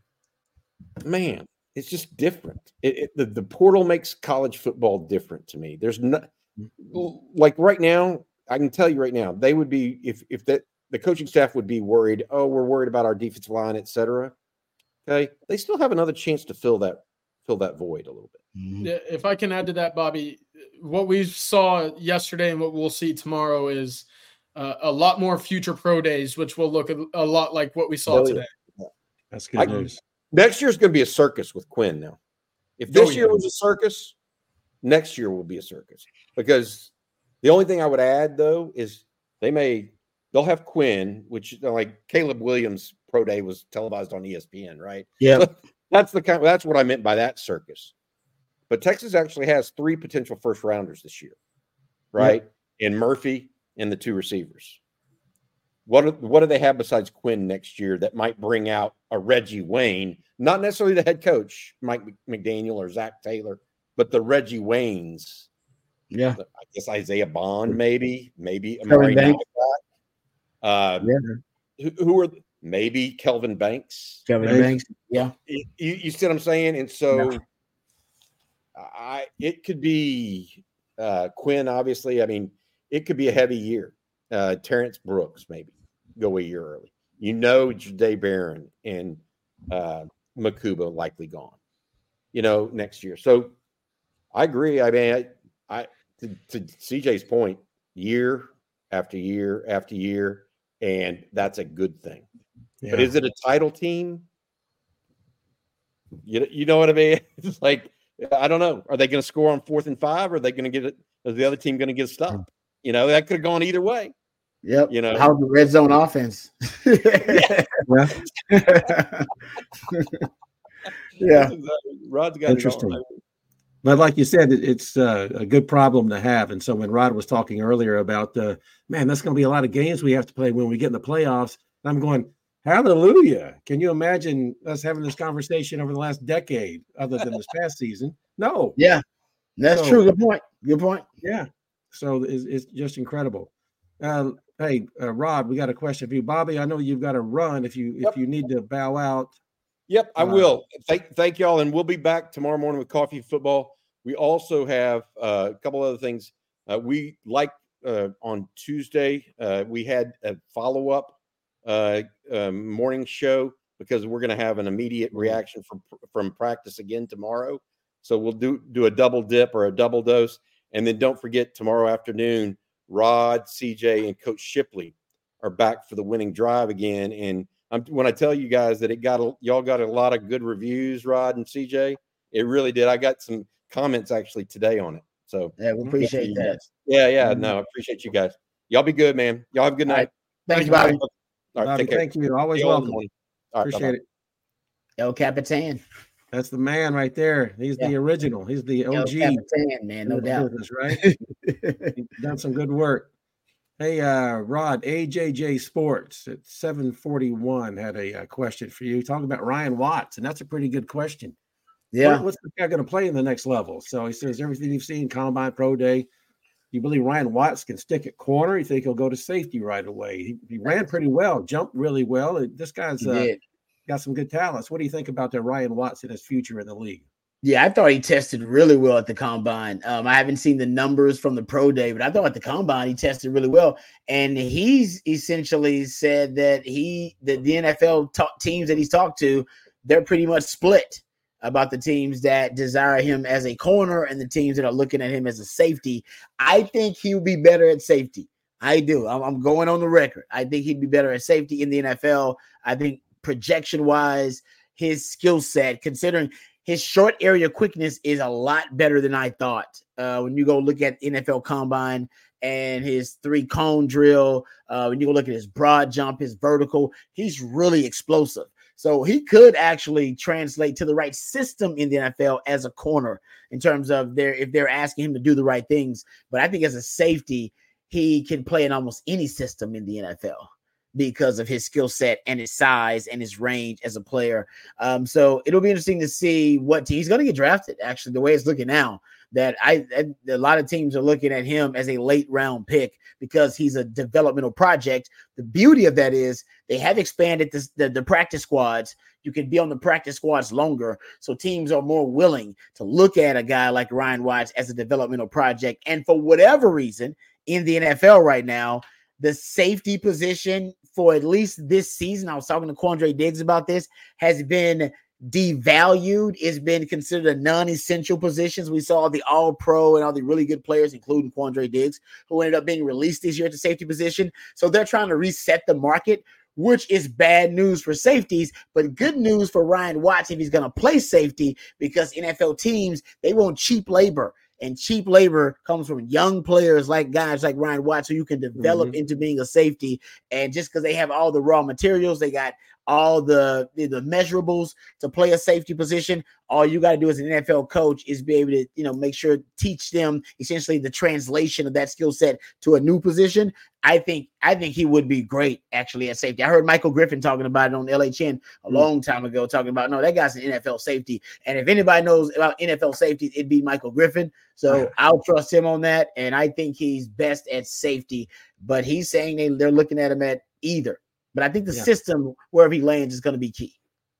man, it's just different. It, it, the, the portal makes college football different to me. There's not, like right now, I can tell you right now, they would be, if if that the coaching staff would be worried, oh, we're worried about our defensive line, et cetera. Okay, they still have another chance to fill that fill that void a little bit. Mm-hmm. If I can add to that, Bobby, what we saw yesterday and what we'll see tomorrow is uh, a lot more future pro days, which will look a, a lot like what we saw oh, today. Yeah. That's good I, news. Next year's going to be a circus with Quinn. Now, if this oh, year yeah. was a circus, next year will be a circus. Because the only thing I would add though is they may they'll have Quinn, which like Caleb Williams' pro day was televised on E S P N, right? Yeah, so that's the kind. That's what I meant by that circus. But Texas actually has three potential first rounders this year, right? Yeah. And Murphy and the two receivers. What what do they have besides Quinn next year that might bring out a Reggie Wayne? Not necessarily the head coach, Mike McDaniel or Zach Taylor, but the Reggie Waynes. Yeah, I guess Isaiah Bond, maybe, maybe Amari Banks. Uh, yeah. Who, who are maybe Kelvin Banks? Kelvin maybe. Banks, yeah. You, you see what I'm saying? And so, yeah. I it could be uh, Quinn. Obviously, I mean, it could be a heavy year. Uh, Terrence Brooks maybe go a year early. You know, Jahdae Barron and uh, Makuba likely gone, you know, next year. So I agree. I mean, I, I to, to C J's point, year after year after year, and that's a good thing. Yeah. But is it a title team? You, you know what I mean? It's like, I don't know. Are they going to score on fourth and five? Or are they going to get it? Is the other team going to get a stop? You know, that could have gone either way. Yep. You know, how's the red zone offense? yeah. yeah. Rod's got interesting. It all. But like you said, it, it's uh, a good problem to have. And so when Rod was talking earlier about the uh, man, that's going to be a lot of games we have to play when we get in the playoffs. I'm going, hallelujah. Can you imagine us having this conversation over the last decade other than this past season? No. Yeah, that's so, true. Good point. Good point. Yeah. So it's, it's just incredible. Uh, hey, uh, Rod, we got a question for you. Bobby, I know you've got to run if you yep. if you need to bow out. Yep, I uh, will. Thank, thank y'all. And we'll be back tomorrow morning with Coffee Football. We also have uh, a couple other things. Uh, we like uh, on Tuesday, uh, we had a follow-up uh, uh, morning show because we're going to have an immediate reaction from from practice again tomorrow. So we'll do do a double dip or a double dose, and then don't forget tomorrow afternoon, Rod, C J, and Coach Shipley are back for the winning drive again. And I'm, when I tell you guys that it got a, y'all got a lot of good reviews, Rod and C J, it really did. I got some comments actually today on it. So yeah, we appreciate that. Yeah, yeah, mm-hmm. no, I appreciate you guys. Y'all be good, man. Y'all have a good night. Right. Thanks, Bobby. All right, Bobby, thank you. Always See welcome. All right, appreciate bye-bye. it. El Capitan. That's the man right there. He's yeah. the original. He's the O G. El Capitan, man, no doubt. Business, right? He's done some good work. Hey, uh, Rod, A J J Sports at seven forty-one had a, a question for you. Talking about Ryan Watts, and that's a pretty good question. Yeah. What, what's the guy going to play in the next level? So he says, everything you've seen, Combine, Pro Day, you believe Ryan Watts can stick at corner? You think he'll go to safety right away? He, he ran pretty well, jumped really well. This guy's uh, got some good talents. What do you think about that Ryan Watts and his future in the league? Yeah, I thought he tested really well at the Combine. Um, I haven't seen the numbers from the Pro Day, but I thought at the Combine he tested really well. And he's essentially said that he, the, the N F L talk, teams that he's talked to, they're pretty much split about the teams that desire him as a corner and the teams that are looking at him as a safety. I think he'll be better at safety. I do. I'm, I'm going on the record. I think he'd be better at safety in the N F L. I think projection-wise, his skill set, considering his short area quickness is a lot better than I thought. Uh, when you go look at N F L Combine and his three cone drill, uh, when you go look at his broad jump, his vertical, he's really explosive. So he could actually translate to the right system in the N F L as a corner in terms of their if they're asking him to do the right things. But I think as a safety, he can play in almost any system in the N F L because of his skill set and his size and his range as a player. Um, so it'll be interesting to see what team he's going to get drafted. Actually, the way it's looking now, that I, I a lot of teams are looking at him as a late round pick because he's a developmental project. The beauty of that is they have expanded this, the, the practice squads. You can be on the practice squads longer. So teams are more willing to look at a guy like Ryan Watts as a developmental project. And for whatever reason in the N F L right now, the safety position for at least this season, I was talking to Quandre Diggs about this, has been devalued. It's been considered a non-essential positions. We saw the all-pro and all the really good players, including Quandre Diggs, who ended up being released this year at the safety position. So they're trying to reset the market, which is bad news for safeties, but good news for Ryan Watts if he's going to play safety, because N F L teams, they want cheap labor. And cheap labor comes from young players like guys like Ryan Watts, who you can develop mm-hmm. into being a safety. And just because they have all the raw materials, they got all the, the measurables to play a safety position. All you got to do as an N F L coach is be able to, you know, make sure, teach them essentially the translation of that skill set to a new position. I think, I think he would be great actually at safety. I heard Michael Griffin talking about it on L H N a mm-hmm. long time ago, talking about, no, that guy's an N F L safety. And if anybody knows about N F L safety, it'd be Michael Griffin. So I'll trust him on that. And I think he's best at safety, but he's saying they, they're looking at him at either. But I think the yeah. system, wherever he lands, is going to be key.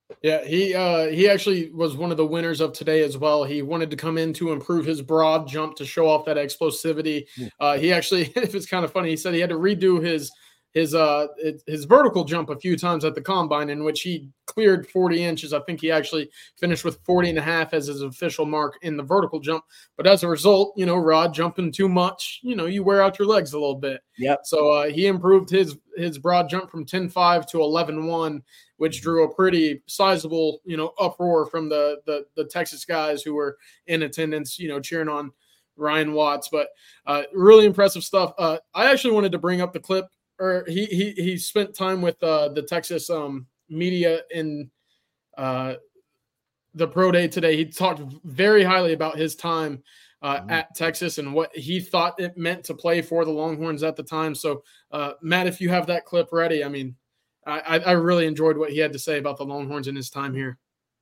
Yeah, he uh, he actually was one of the winners of today as well. He wanted to come in to improve his broad jump to show off that explosivity. Uh, he actually, if it's kind of funny, he said he had to redo his his uh his vertical jump a few times at the combine, in which he cleared forty inches. I think he actually finished with forty and a half as his official mark in the vertical jump. But as a result, you know, Rod, jumping too much, you know, you wear out your legs a little bit. Yep. So uh, he improved his his broad jump from ten five to eleven one, which drew a pretty sizable, you know, uproar from the the the Texas guys who were in attendance, you know, cheering on Ryan Watts. But uh, really impressive stuff. Uh, I actually wanted to bring up the clip. Or he he he spent time with uh, the Texas um, media in uh, the pro day today. He talked very highly about his time uh, mm-hmm. at Texas and what he thought it meant to play for the Longhorns at the time. So, uh, Matt, if you have that clip ready, I mean, I, I really enjoyed what he had to say about the Longhorns in his time here.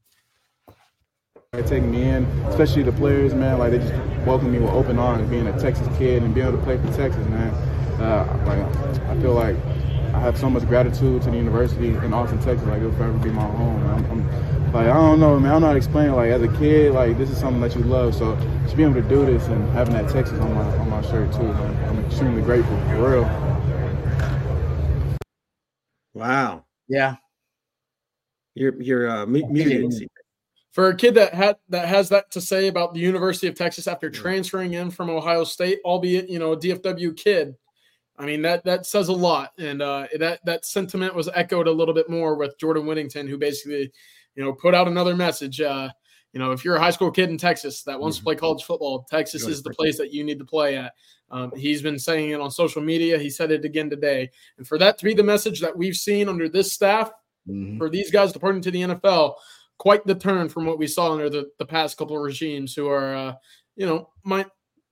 They take me in, especially the players, man. Like, they just welcome me with open arms, being a Texas kid and being able to play for Texas, man. Uh, like, I feel like I have so much gratitude to the university in Austin, Texas. Like, it'll forever be my home. I'm, I'm, like, I don't know, man. I don't know how to explain it. Like, as a kid, like, this is something that you love. So just being able to do this and having that Texas on my on my shirt too, man, I'm extremely grateful, for real. Wow. Yeah. You're you're uh, muted. For a kid that had that has that to say about the University of Texas after transferring in from Ohio State, albeit, you know, a D F W kid, I mean, that that says a lot. And uh, that that sentiment was echoed a little bit more with Jordan Whittington, who basically, you know, put out another message. Uh, you know, if you're a high school kid in Texas that wants mm-hmm. to play college football, Texas is the place that you need to play at. Um, he's been saying it on social media. He said it again today. And for that to be the message that we've seen under this staff, mm-hmm. for these guys departing to the N F L, quite the turn from what we saw under the, the past couple of regimes who are, uh, you know, might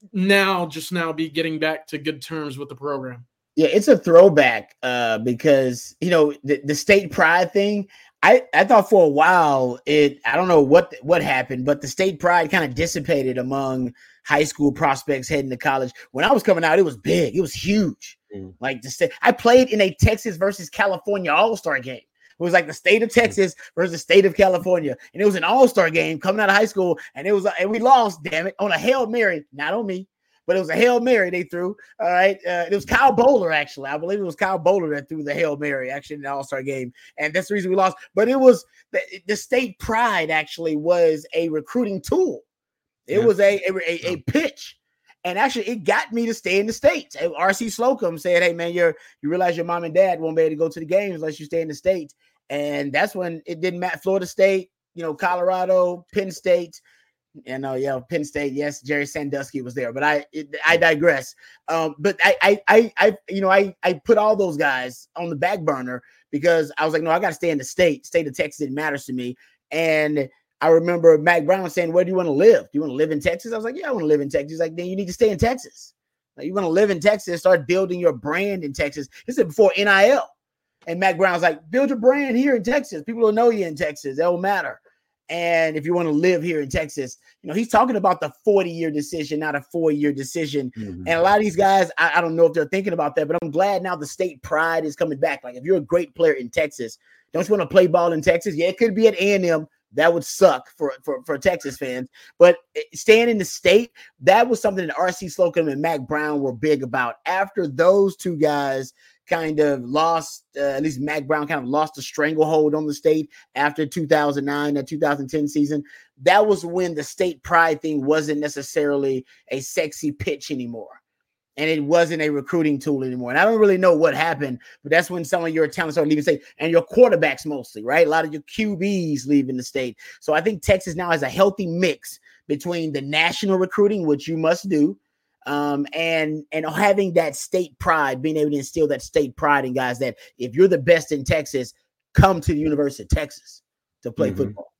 now just now be getting back to good terms with the program. Yeah, it's a throwback uh, because, you know, the, the state pride thing, I, I thought for a while it, I don't know what, what happened, but the state pride kind of dissipated among high school prospects heading to college. When I was coming out, it was big. It was huge. Mm. Like the state, I played in a Texas versus California All-Star game. It was like the state of Texas versus the state of California. And it was an all-star game coming out of high school. And it was, and we lost, damn it, on a Hail Mary. Not on me, but it was a Hail Mary they threw. All right. Uh, it was Kyle Bowler, actually. I believe it was Kyle Bowler that threw the Hail Mary, actually, in the all-star game. And that's the reason we lost. But it was the, the state pride actually was a recruiting tool. It yeah. was a, a, a pitch. And actually, it got me to stay in the States. R C Slocum said, hey, man, you're, you realize your mom and dad won't be able to go to the games unless you stay in the States. And that's when it didn't matter. Florida State, you know, Colorado, Penn State, and uh, yeah, Penn State. Yes, Jerry Sandusky was there, but I it, I digress. Um, but I, I I I you know I I put all those guys on the back burner because I was like, no, I got to stay in the state. State of Texas, it matters to me. And I remember Mac Brown saying, "Where do you want to live? Do you want to live in Texas?" I was like, "Yeah, I want to live in Texas." He's like, then you need to stay in Texas. Like, you want to live in Texas, start building your brand in Texas. This is before N I L. And Mac Brown's like, build your brand here in Texas. People will know you in Texas. That will matter. And if you want to live here in Texas, you know, he's talking about the forty-year decision, not a four-year decision. Mm-hmm. And a lot of these guys, I, I don't know if they're thinking about that, but I'm glad now the state pride is coming back. Like, if you're a great player in Texas, don't you want to play ball in Texas? Yeah, it could be at A and M. That would suck for, for, for Texas fans. But staying in the state, that was something that R C Slocum and Mac Brown were big about. After those two guys kind of lost, uh, at least Mac Brown kind of lost a stranglehold on the state after two thousand nine, that two thousand ten season. That was when the state pride thing wasn't necessarily a sexy pitch anymore. And it wasn't a recruiting tool anymore. And I don't really know what happened, but that's when some of your talents started leaving the state, and your quarterbacks mostly, right? A lot of your Q Bs leaving the state. So I think Texas now has a healthy mix between the national recruiting, which you must do, Um, and and having that state pride, being able to instill that state pride in guys that if you're the best in Texas, come to the University of Texas to play mm-hmm. football.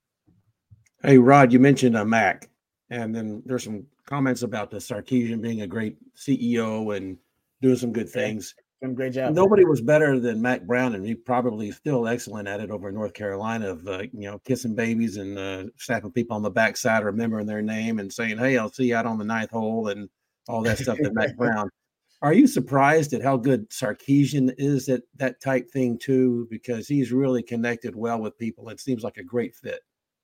Hey, Rod, you mentioned a Mac, and then there's some comments about the Sarkisian being a great C E O and doing some good things. Doing a great job. Nobody was better than Mac Brown, and he probably still excellent at it over in North Carolina of, uh, you know, kissing babies and uh, slapping people on the backside, remembering their name and saying, hey, I'll see you out on the ninth hole and all that stuff that Mac Brown. Are you surprised at how good Sarkisian is at that type thing too? Because he's really connected well with people. It seems like a great fit.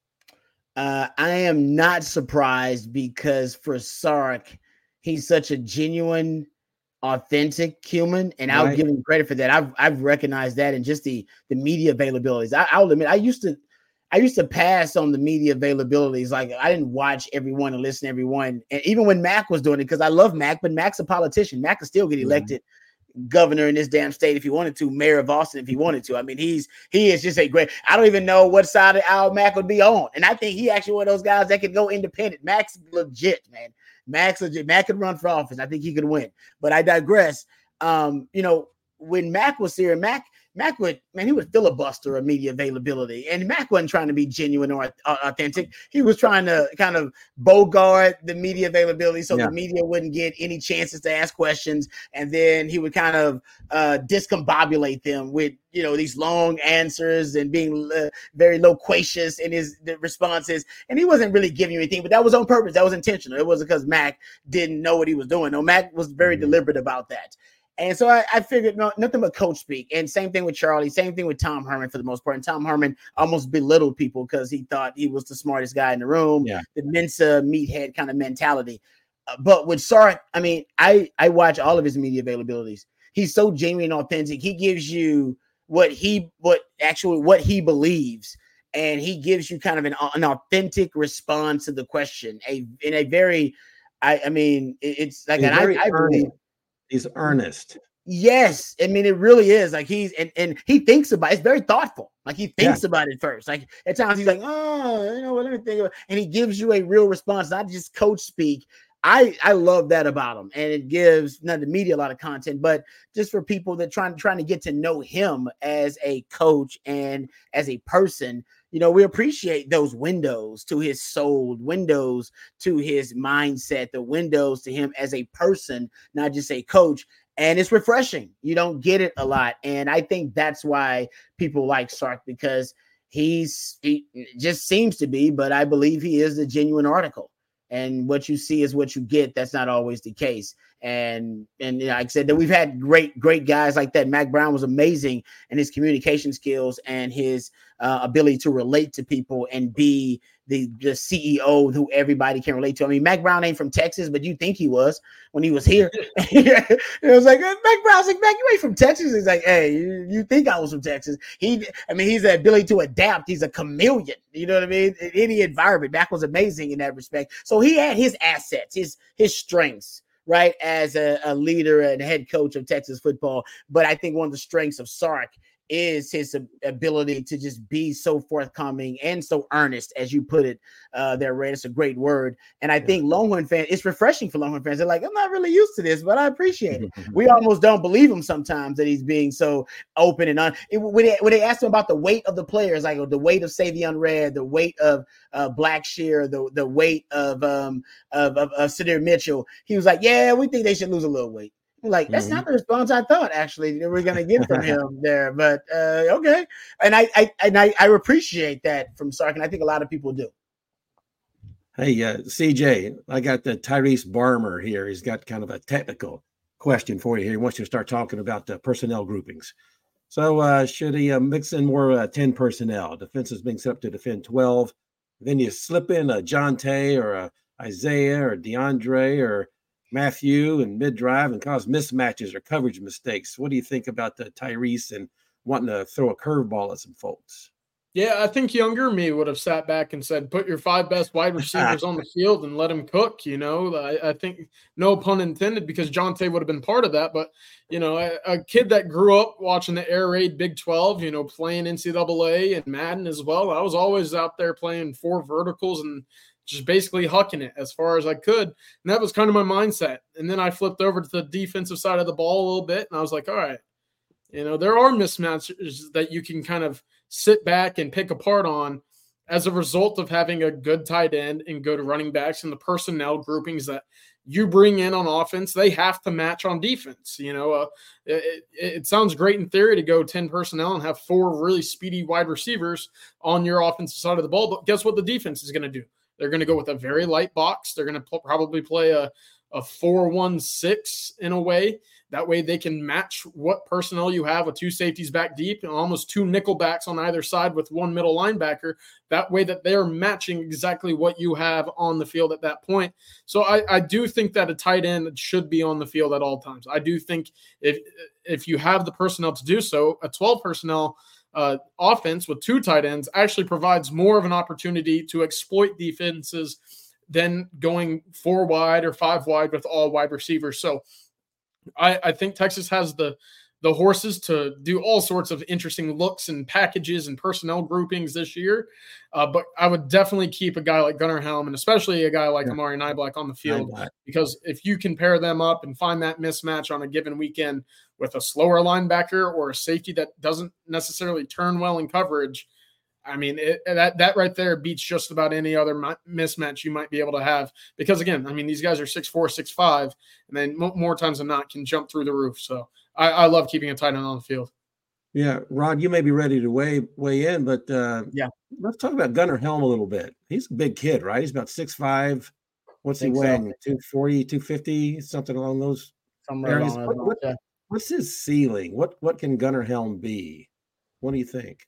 Uh, I am not surprised because for Sark, he's such a genuine, authentic human, and right. I'll give him credit for that. I've I've recognized that in just the the media availabilities. I, I'll admit, I used to I used to pass on the media availabilities. Like I didn't watch everyone and listen to everyone, and even when Mac was doing it, because I love Mac, but Mac's a politician. Mac could still get elected mm-hmm. governor in this damn state if he wanted to, mayor of Austin if he wanted to. I mean, he's he is just a great. I don't even know what side of the aisle Mac would be on, and I think he actually one of those guys that could go independent. Mac's legit, man. Mac's legit. Mac could run for office. I think he could win. But I digress. Um, you know, when Mac was here, Mac. Mac would, man, he would filibuster a media availability. And Mac wasn't trying to be genuine or uh, authentic. He was trying to kind of bogart the media availability so yeah. the media wouldn't get any chances to ask questions. And then he would kind of uh, discombobulate them with, you know, these long answers and being uh, very loquacious in his responses. And he wasn't really giving you anything, but that was on purpose. That was intentional. It wasn't because Mac didn't know what he was doing. No, Mac was very mm-hmm. deliberate about that. And so I, I figured no, nothing but coach speak. And same thing with Charlie, same thing with Tom Herman for the most part. And Tom Herman almost belittled people because he thought he was the smartest guy in the room, yeah. the Mensa meathead kind of mentality. Uh, but with Sark, I mean, I, I watch all of his media availabilities. He's so genuine and authentic. He gives you what he, what actually, what he believes. And he gives you kind of an, an authentic response to the question. A in a very, I, I mean, it, it's like, and I, I believe. He's earnest. Yes. I mean, it really is. Like he's, and, and he thinks about it. It's very thoughtful. Like he thinks yeah. about it first. Like at times he's like, oh, you know what, let me think about it. And he gives you a real response, not just coach speak. I, I love that about him. And it gives not the media a lot of content, but just for people that trying, trying to get to know him as a coach and as a person, you know, we appreciate those windows to his soul, windows to his mindset, the windows to him as a person, not just a coach. And it's refreshing. You don't get it a lot. And I think that's why people like Sark, because he's he just seems to be, but I believe he is a genuine article. And what you see is what you get. That's not always the case. And, and you know, like I said, that we've had great, great guys like that. Mac Brown was amazing in his communication skills and his uh, ability to relate to people and be the, the C E O who everybody can relate to. I mean, Mac Brown ain't from Texas, but you think he was when he was here. It was like, Mac Brown's like, Mac, you ain't from Texas. He's like, hey, you, you think I was from Texas. He, I mean, he's the ability to adapt. He's a chameleon. You know what I mean? In any environment, Mac was amazing in that respect. So he had his assets, his, his strengths, right, as a, a leader and head coach of Texas football. But I think one of the strengths of Sark is his ability to just be so forthcoming and so earnest, as you put it uh, there, Ray. It's a great word. And I think Longhorn fans, it's refreshing for Longhorn fans. They're like, I'm not really used to this, but I appreciate it. We almost don't believe him sometimes that he's being so open and on. It, when, they, when they asked him about the weight of the players, like the weight of Savion Red, the weight of uh, Blackshear, the, the weight of, um, of, of, of Sydir Mitchell, he was like, yeah, we think they should lose a little weight. Like, that's mm-hmm. not the response I thought actually that we're gonna get from him there, but uh, okay. And I, I and I, I appreciate that from Sark, and I think a lot of people do. Hey, uh, C J, I got the Tyrese Barmer here. He's got kind of a technical question for you here. He wants you to start talking about the personnel groupings. So, uh, should he uh, mix in more uh, ten personnel? Defense is being set up to defend twelve. Then you slip in a Jonte or a Isaiah or DeAndre or Matthew and mid-drive and cause mismatches or coverage mistakes. What do you think about the Tyrese and wanting to throw a curveball at some folks? Yeah, I think younger me would have sat back and said, put your five best wide receivers on the field and let them cook, you know. I, I think, no pun intended, because Jonte would have been part of that. But, you know, a, a kid that grew up watching the Air Raid Big twelve, you know, playing N C double A and Madden as well, I was always out there playing four verticals and just basically hucking it as far as I could. And that was kind of my mindset. And then I flipped over to the defensive side of the ball a little bit, and I was like, all right, you know, there are mismatches that you can kind of sit back and pick apart on as a result of having a good tight end and good running backs, and the personnel groupings that you bring in on offense, they have to match on defense. You know, uh, it, it sounds great in theory to go ten personnel and have four really speedy wide receivers on your offensive side of the ball, but guess what the defense is going to do? They're going to go with a very light box. They're going to p- probably play a, a four one six in a way. That way they can match what personnel you have with two safeties back deep and almost two nickel backs on either side with one middle linebacker. That way that they're matching exactly what you have on the field at that point. So I, I do think that a tight end should be on the field at all times. I do think if if you have the personnel to do so, a twelve personnel uh, offense with two tight ends actually provides more of an opportunity to exploit defenses than going four wide or five wide with all wide receivers. So I, I think Texas has the the horses to do all sorts of interesting looks and packages and personnel groupings this year. Uh, but I would definitely keep a guy like Gunnar Helm and especially a guy like yeah. Amari Niblack on the field Niblack. Because if you can pair them up and find that mismatch on a given weekend with a slower linebacker or a safety that doesn't necessarily turn well in coverage, I mean, it, that that right there beats just about any other mismatch you might be able to have. Because, again, I mean, these guys are six four, six five, and then more times than not can jump through the roof. So I, I love keeping a tight end on the field. Yeah, Rod, you may be ready to weigh weigh in, but uh, yeah, let's talk about Gunnar Helm a little bit. He's a big kid, right? He's about six five. What's he weighing? So. two forty, two fifty, something along those Somewhere areas. along What, what, yeah. What's his ceiling? What what can Gunnar Helm be? What do you think?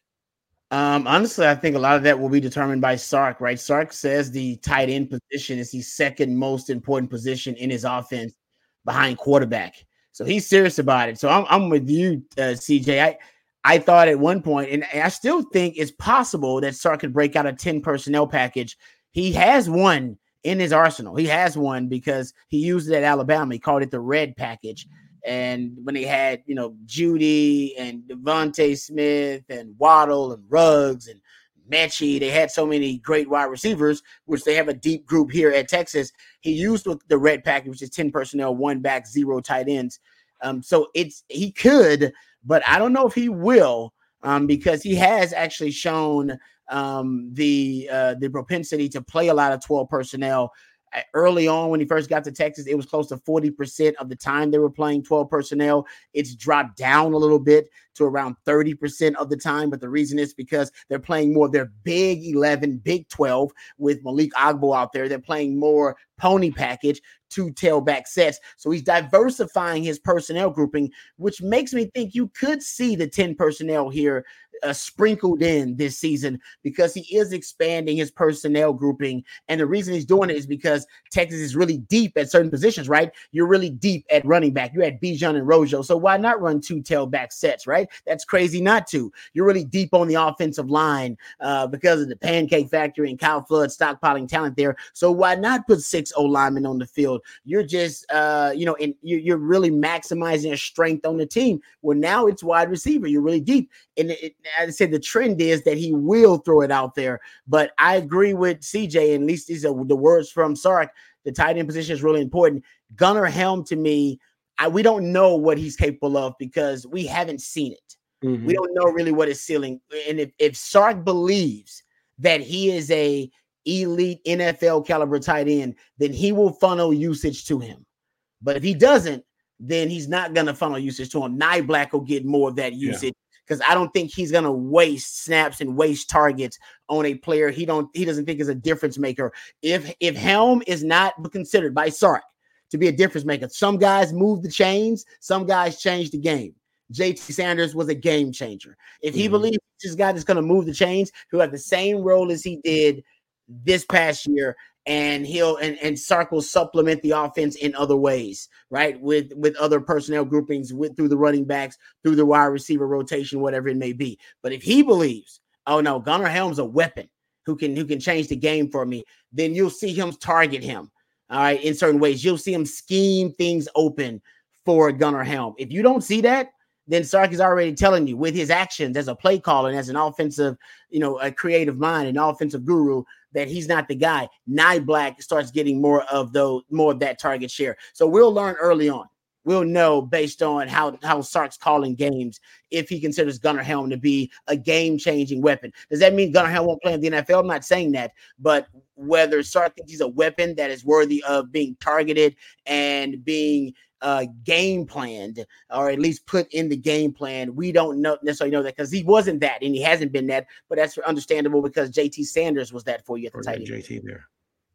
Um, honestly, I think a lot of that will be determined by Sark, right? Sark says the tight end position is the second most important position in his offense behind quarterback. So he's serious about it. So I'm, I'm with you, uh, C J. I, I thought at one point, and I still think it's possible that Sark could break out a ten personnel package. He has one in his arsenal. He has one because he used it at Alabama. He called it the red package. And when they had, you know, Judy and Devontae Smith and Waddle and Ruggs and Mechie, they had so many great wide receivers, which they have a deep group here at Texas. He used with the red package, which is ten personnel, one back, zero tight ends. Um, so it's he could, but I don't know if he will, um, because he has actually shown um, the uh, the propensity to play a lot of twelve personnel. Early on, when he first got to Texas, it was close to forty percent of the time they were playing twelve personnel. It's dropped down a little bit to around thirty percent of the time. But the reason is because they're playing more their big eleven, big twelve with Malik Agbo out there. They're playing more pony package, two tailback sets. So he's diversifying his personnel grouping, which makes me think you could see the ten personnel here uh, sprinkled in this season because he is expanding his personnel grouping. And the reason he's doing it is because Texas is really deep at certain positions, right? You're really deep at running back. You're at Bijan and Rojo. So why not run two tailback sets, right? That's crazy not to. You're really deep on the offensive line uh, because of the pancake factory and Kyle Flood stockpiling talent there. So why not put six O linemen on the field? You're just, uh, you know, and you're, you're really maximizing your strength on the team. Well, now it's wide receiver. You're really deep. And it, as I said, the trend is that he will throw it out there. But I agree with C J, and at least these are the words from Sark. The tight end position is really important. Gunnar Helm, to me, I, we don't know what he's capable of because we haven't seen it. Mm-hmm. We don't know really what his ceiling. And if, if Sark believes that he is a elite N F L caliber tight end, then he will funnel usage to him. But if he doesn't, then he's not going to funnel usage to him. Niblack will get more of that usage because yeah. I don't think he's going to waste snaps and waste targets on a player he don't he doesn't think is a difference maker. If if Helm is not considered by Sark to be a difference maker, some guys move the chains, some guys change the game. J T Sanders was a game changer. If he mm-hmm. believes this guy that's going to move the chains, he'll have the same role as he did this past year, and he'll and, and Sark will supplement the offense in other ways, right? With with other personnel groupings, with through the running backs, through the wide receiver rotation, whatever it may be. But if he believes, oh no, Gunnar Helm's a weapon who can who can change the game for me, then you'll see him target him. All right, in certain ways, you'll see him scheme things open for Gunnar Helm. If you don't see that, then Sark is already telling you with his actions as a play caller and as an offensive, you know, a creative mind, an offensive guru, that he's not the guy. Niblack starts getting more of those, more of that target share. So we'll learn early on. We'll know based on how, how Sark's calling games if he considers Gunnar Helm to be a game-changing weapon. Does that mean Gunnar Helm won't play in the N F L? I'm not saying that, but whether Sark thinks he's a weapon that is worthy of being targeted and being uh, game planned, or at least put in the game plan, we don't know necessarily know that because he wasn't that and he hasn't been that. But that's understandable because J T Sanders was that for you at the tight end. J T there.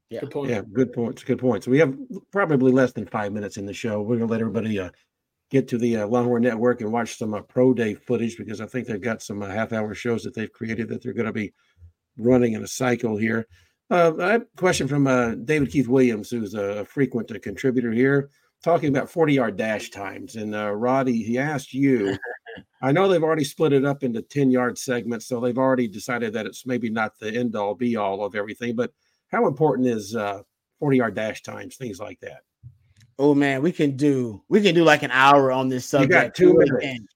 Yeah, good point. Yeah, good points. Good points. We have probably less than five minutes in the show. We're gonna let everybody uh, get to the uh, Longhorn Network and watch some uh, pro day footage because I think they've got some uh, half hour shows that they've created that they're going to be running in a cycle here. Uh, I have a question from uh, David Keith Williams, who's a frequent uh, contributor here, talking about forty yard dash times. And uh, Roddy, he asked you, I know they've already split it up into ten yard segments, so they've already decided that it's maybe not the end all be all of everything, but how important is uh, forty yard dash times, things like that? Oh man, we can do we can do like an hour on this subject. You got two minutes.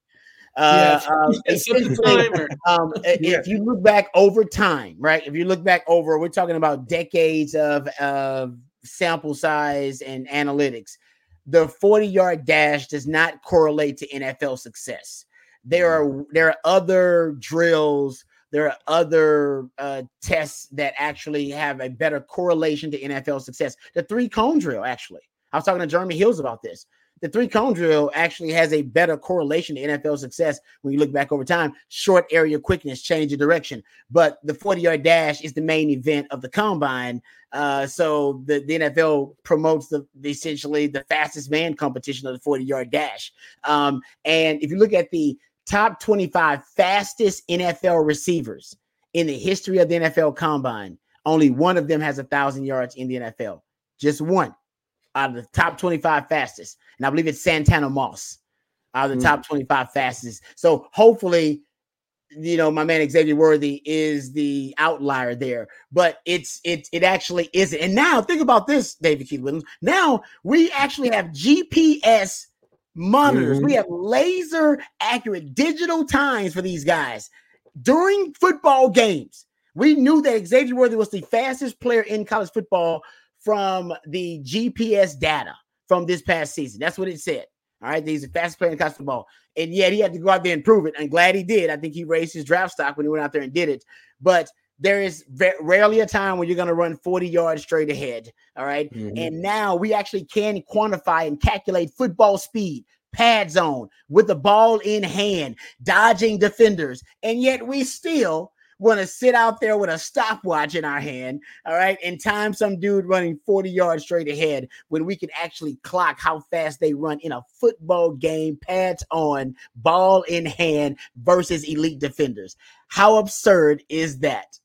Uh, yeah. um, essentially, um, yeah. If you look back over time, right? If you look back over, we're talking about decades of of sample size and analytics. The forty yard dash does not correlate to N F L success. There are there are other drills. There are other uh, tests that actually have a better correlation to N F L success. The three cone drill, actually. I was talking to Jeremy Hills about this. The three cone drill actually has a better correlation to N F L success when you look back over time. Short area quickness, change of direction. But the forty yard dash is the main event of the combine. Uh, so the, the N F L promotes the, the essentially the fastest man competition of the forty yard dash. Um, and if you look at the top twenty-five fastest N F L receivers in the history of the N F L combine, only one of them has a thousand yards in the N F L. Just one out of the top twenty-five fastest. And I believe it's Santana Moss out of the mm. top twenty-five fastest. So hopefully, you know, my man Xavier Worthy is the outlier there, but it's, it, it actually isn't. And now think about this, David Keith Williams. Now we actually have G P S monitors. Mm-hmm. We have laser accurate digital times for these guys during football games. We knew that Xavier Worthy was the fastest player in college football from the G P S data from this past season. That's what it said. All right. He's the fastest player in college football. And yet he had to go out there and prove it. I'm glad he did. I think he raised his draft stock when he went out there and did it. But there is very rarely a time when you're going to run forty yards straight ahead. All right. Mm-hmm. And now we actually can quantify and calculate football speed, pad zone with the ball in hand, dodging defenders. And yet we still want to sit out there with a stopwatch in our hand, all right, and time some dude running forty yards straight ahead when we can actually clock how fast they run in a football game, pads on, ball in hand versus elite defenders. How absurd is that?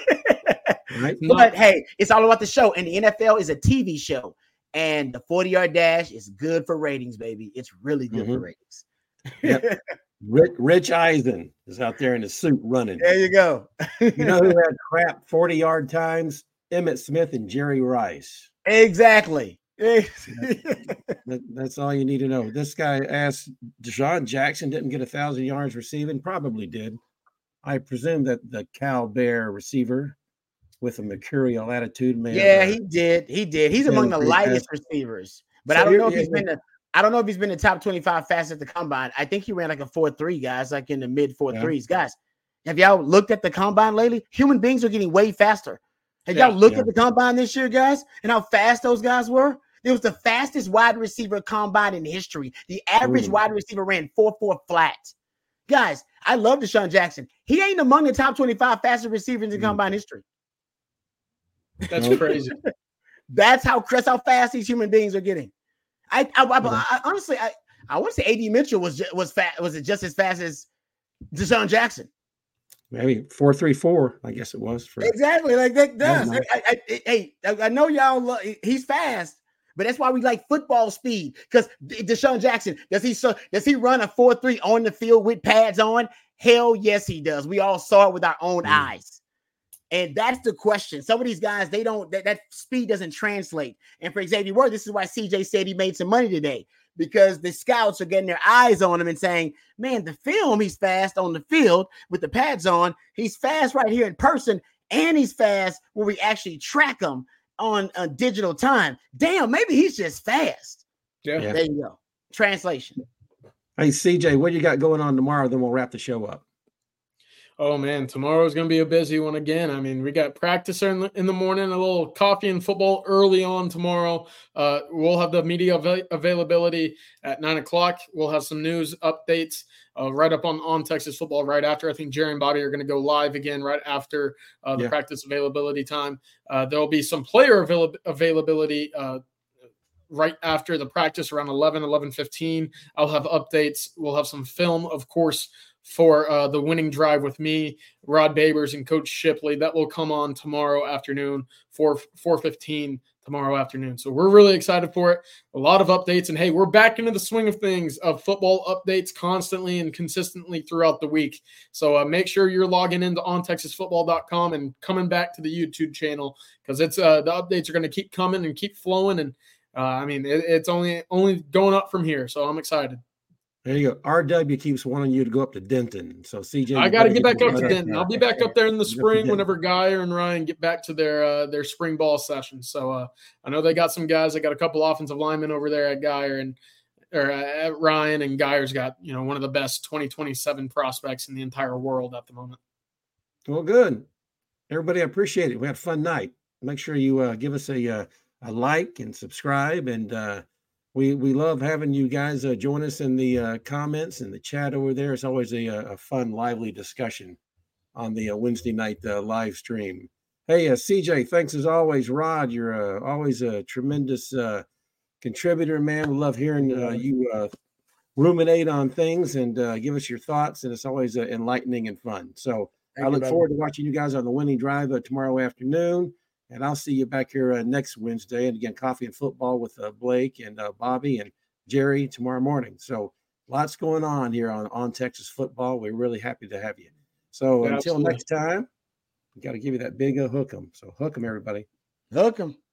Right. But hey, it's all about the show, and the N F L is a T V show, and the forty yard dash is good for ratings, baby. It's really good mm-hmm. for ratings. Yep. Rich, Rich Eisen is out there in the suit running. There you go. You know who had crap forty yard times? Emmitt Smith and Jerry Rice. Exactly. that, that's all you need to know. This guy asked, Deshaun Jackson didn't get a thousand yards receiving. Probably did. I presume that the Cal Bear receiver with a mercurial attitude, man. Yeah, he did. He did. He's among the lightest fast. receivers. But so I don't know if he's been the I don't know if he's been the top twenty-five fastest at the combine. I think he ran like a four three, guys, like in the mid four threes. Yeah. Guys, have y'all looked at the combine lately? Human beings are getting way faster. Have yeah, y'all looked yeah. at the combine this year, guys, and how fast those guys were? It was the fastest wide receiver combine in history. The average Ooh. wide receiver ran four four flat. Guys, I love Deshaun Jackson. He ain't among the top twenty-five fastest receivers in mm. combine history. That's crazy. That's how, that's how fast these human beings are getting. I, I, I, I honestly, I, I want to say A D Mitchell was just, was fat. Was it just as fast as Deshaun Jackson? Maybe four three four. I guess it was for exactly like that does. I, I, I, hey, I know y'all. Love, he's fast, but that's why we like football speed. Because Deshaun Jackson does he so does he run a four three on the field with pads on? Hell yes, he does. We all saw it with our own mm. eyes. And that's the question. Some of these guys, they don't, that, that speed doesn't translate. And for Xavier Worthy, this is why C J said he made some money today, because the scouts are getting their eyes on him and saying, man, the film, he's fast on the field with the pads on. He's fast right here in person, and he's fast when we actually track him on a digital time. Damn, maybe he's just fast. Yeah. There you go. Translation. Hey, C J, what you got going on tomorrow? Then we'll wrap the show up. Oh man, tomorrow is going to be a busy one again. I mean, we got practice in the, in the morning, a little coffee and football early on tomorrow. Uh, we'll have the media av- availability at nine o'clock. We'll have some news updates uh, right up on, on Texas football right after. I think Jerry and Bobby are going to go live again right after uh, the Yeah. practice availability time. Uh, there'll be some player avail- availability uh, right after the practice around eleven, eleven fifteen. I'll have updates. We'll have some film, of course, for uh, the winning drive with me, Rod Babers, and Coach Shipley. That will come on tomorrow afternoon, four fifteen tomorrow afternoon. So we're really excited for it. A lot of updates. And, hey, we're back into the swing of things of football updates constantly and consistently throughout the week. So uh, make sure you're logging into on texas football dot com and coming back to the YouTube channel because it's uh, the updates are going to keep coming and keep flowing. And, uh, I mean, it, it's only only going up from here. So I'm excited. There you go. R W keeps wanting you to go up to Denton. So C J, I got to get back up to right Denton. I'll be back up there in the spring whenever Geyer and Ryan get back to their uh, their spring ball session. So uh, I know they got some guys. They got a couple offensive linemen over there at Geyer and or at Ryan, and Geyer's got you know one of the best twenty twenty-seven prospects in the entire world at the moment. Well, good. Everybody, I appreciate it. We had a fun night. Make sure you uh, give us a uh, a like and subscribe and. Uh, We we love having you guys uh, join us in the uh, comments and the chat over there. It's always a, a fun, lively discussion on the uh, Wednesday night uh, live stream. Hey, uh, C J, thanks as always. Rod, you're uh, always a tremendous uh, contributor, man. We love hearing uh, you uh, ruminate on things and uh, give us your thoughts, and it's always uh, enlightening and fun. So Thank I you, look brother. forward to watching you guys on the winning drive uh, tomorrow afternoon. And I'll see you back here uh, next Wednesday. And again, coffee and football with uh, Blake and uh, Bobby and Jerry tomorrow morning. So lots going on here on, on Texas football. We're really happy to have you. So Yeah, until absolutely. next time, we got to give you that big uh, hook 'em. So hook 'em, everybody. Hook 'em.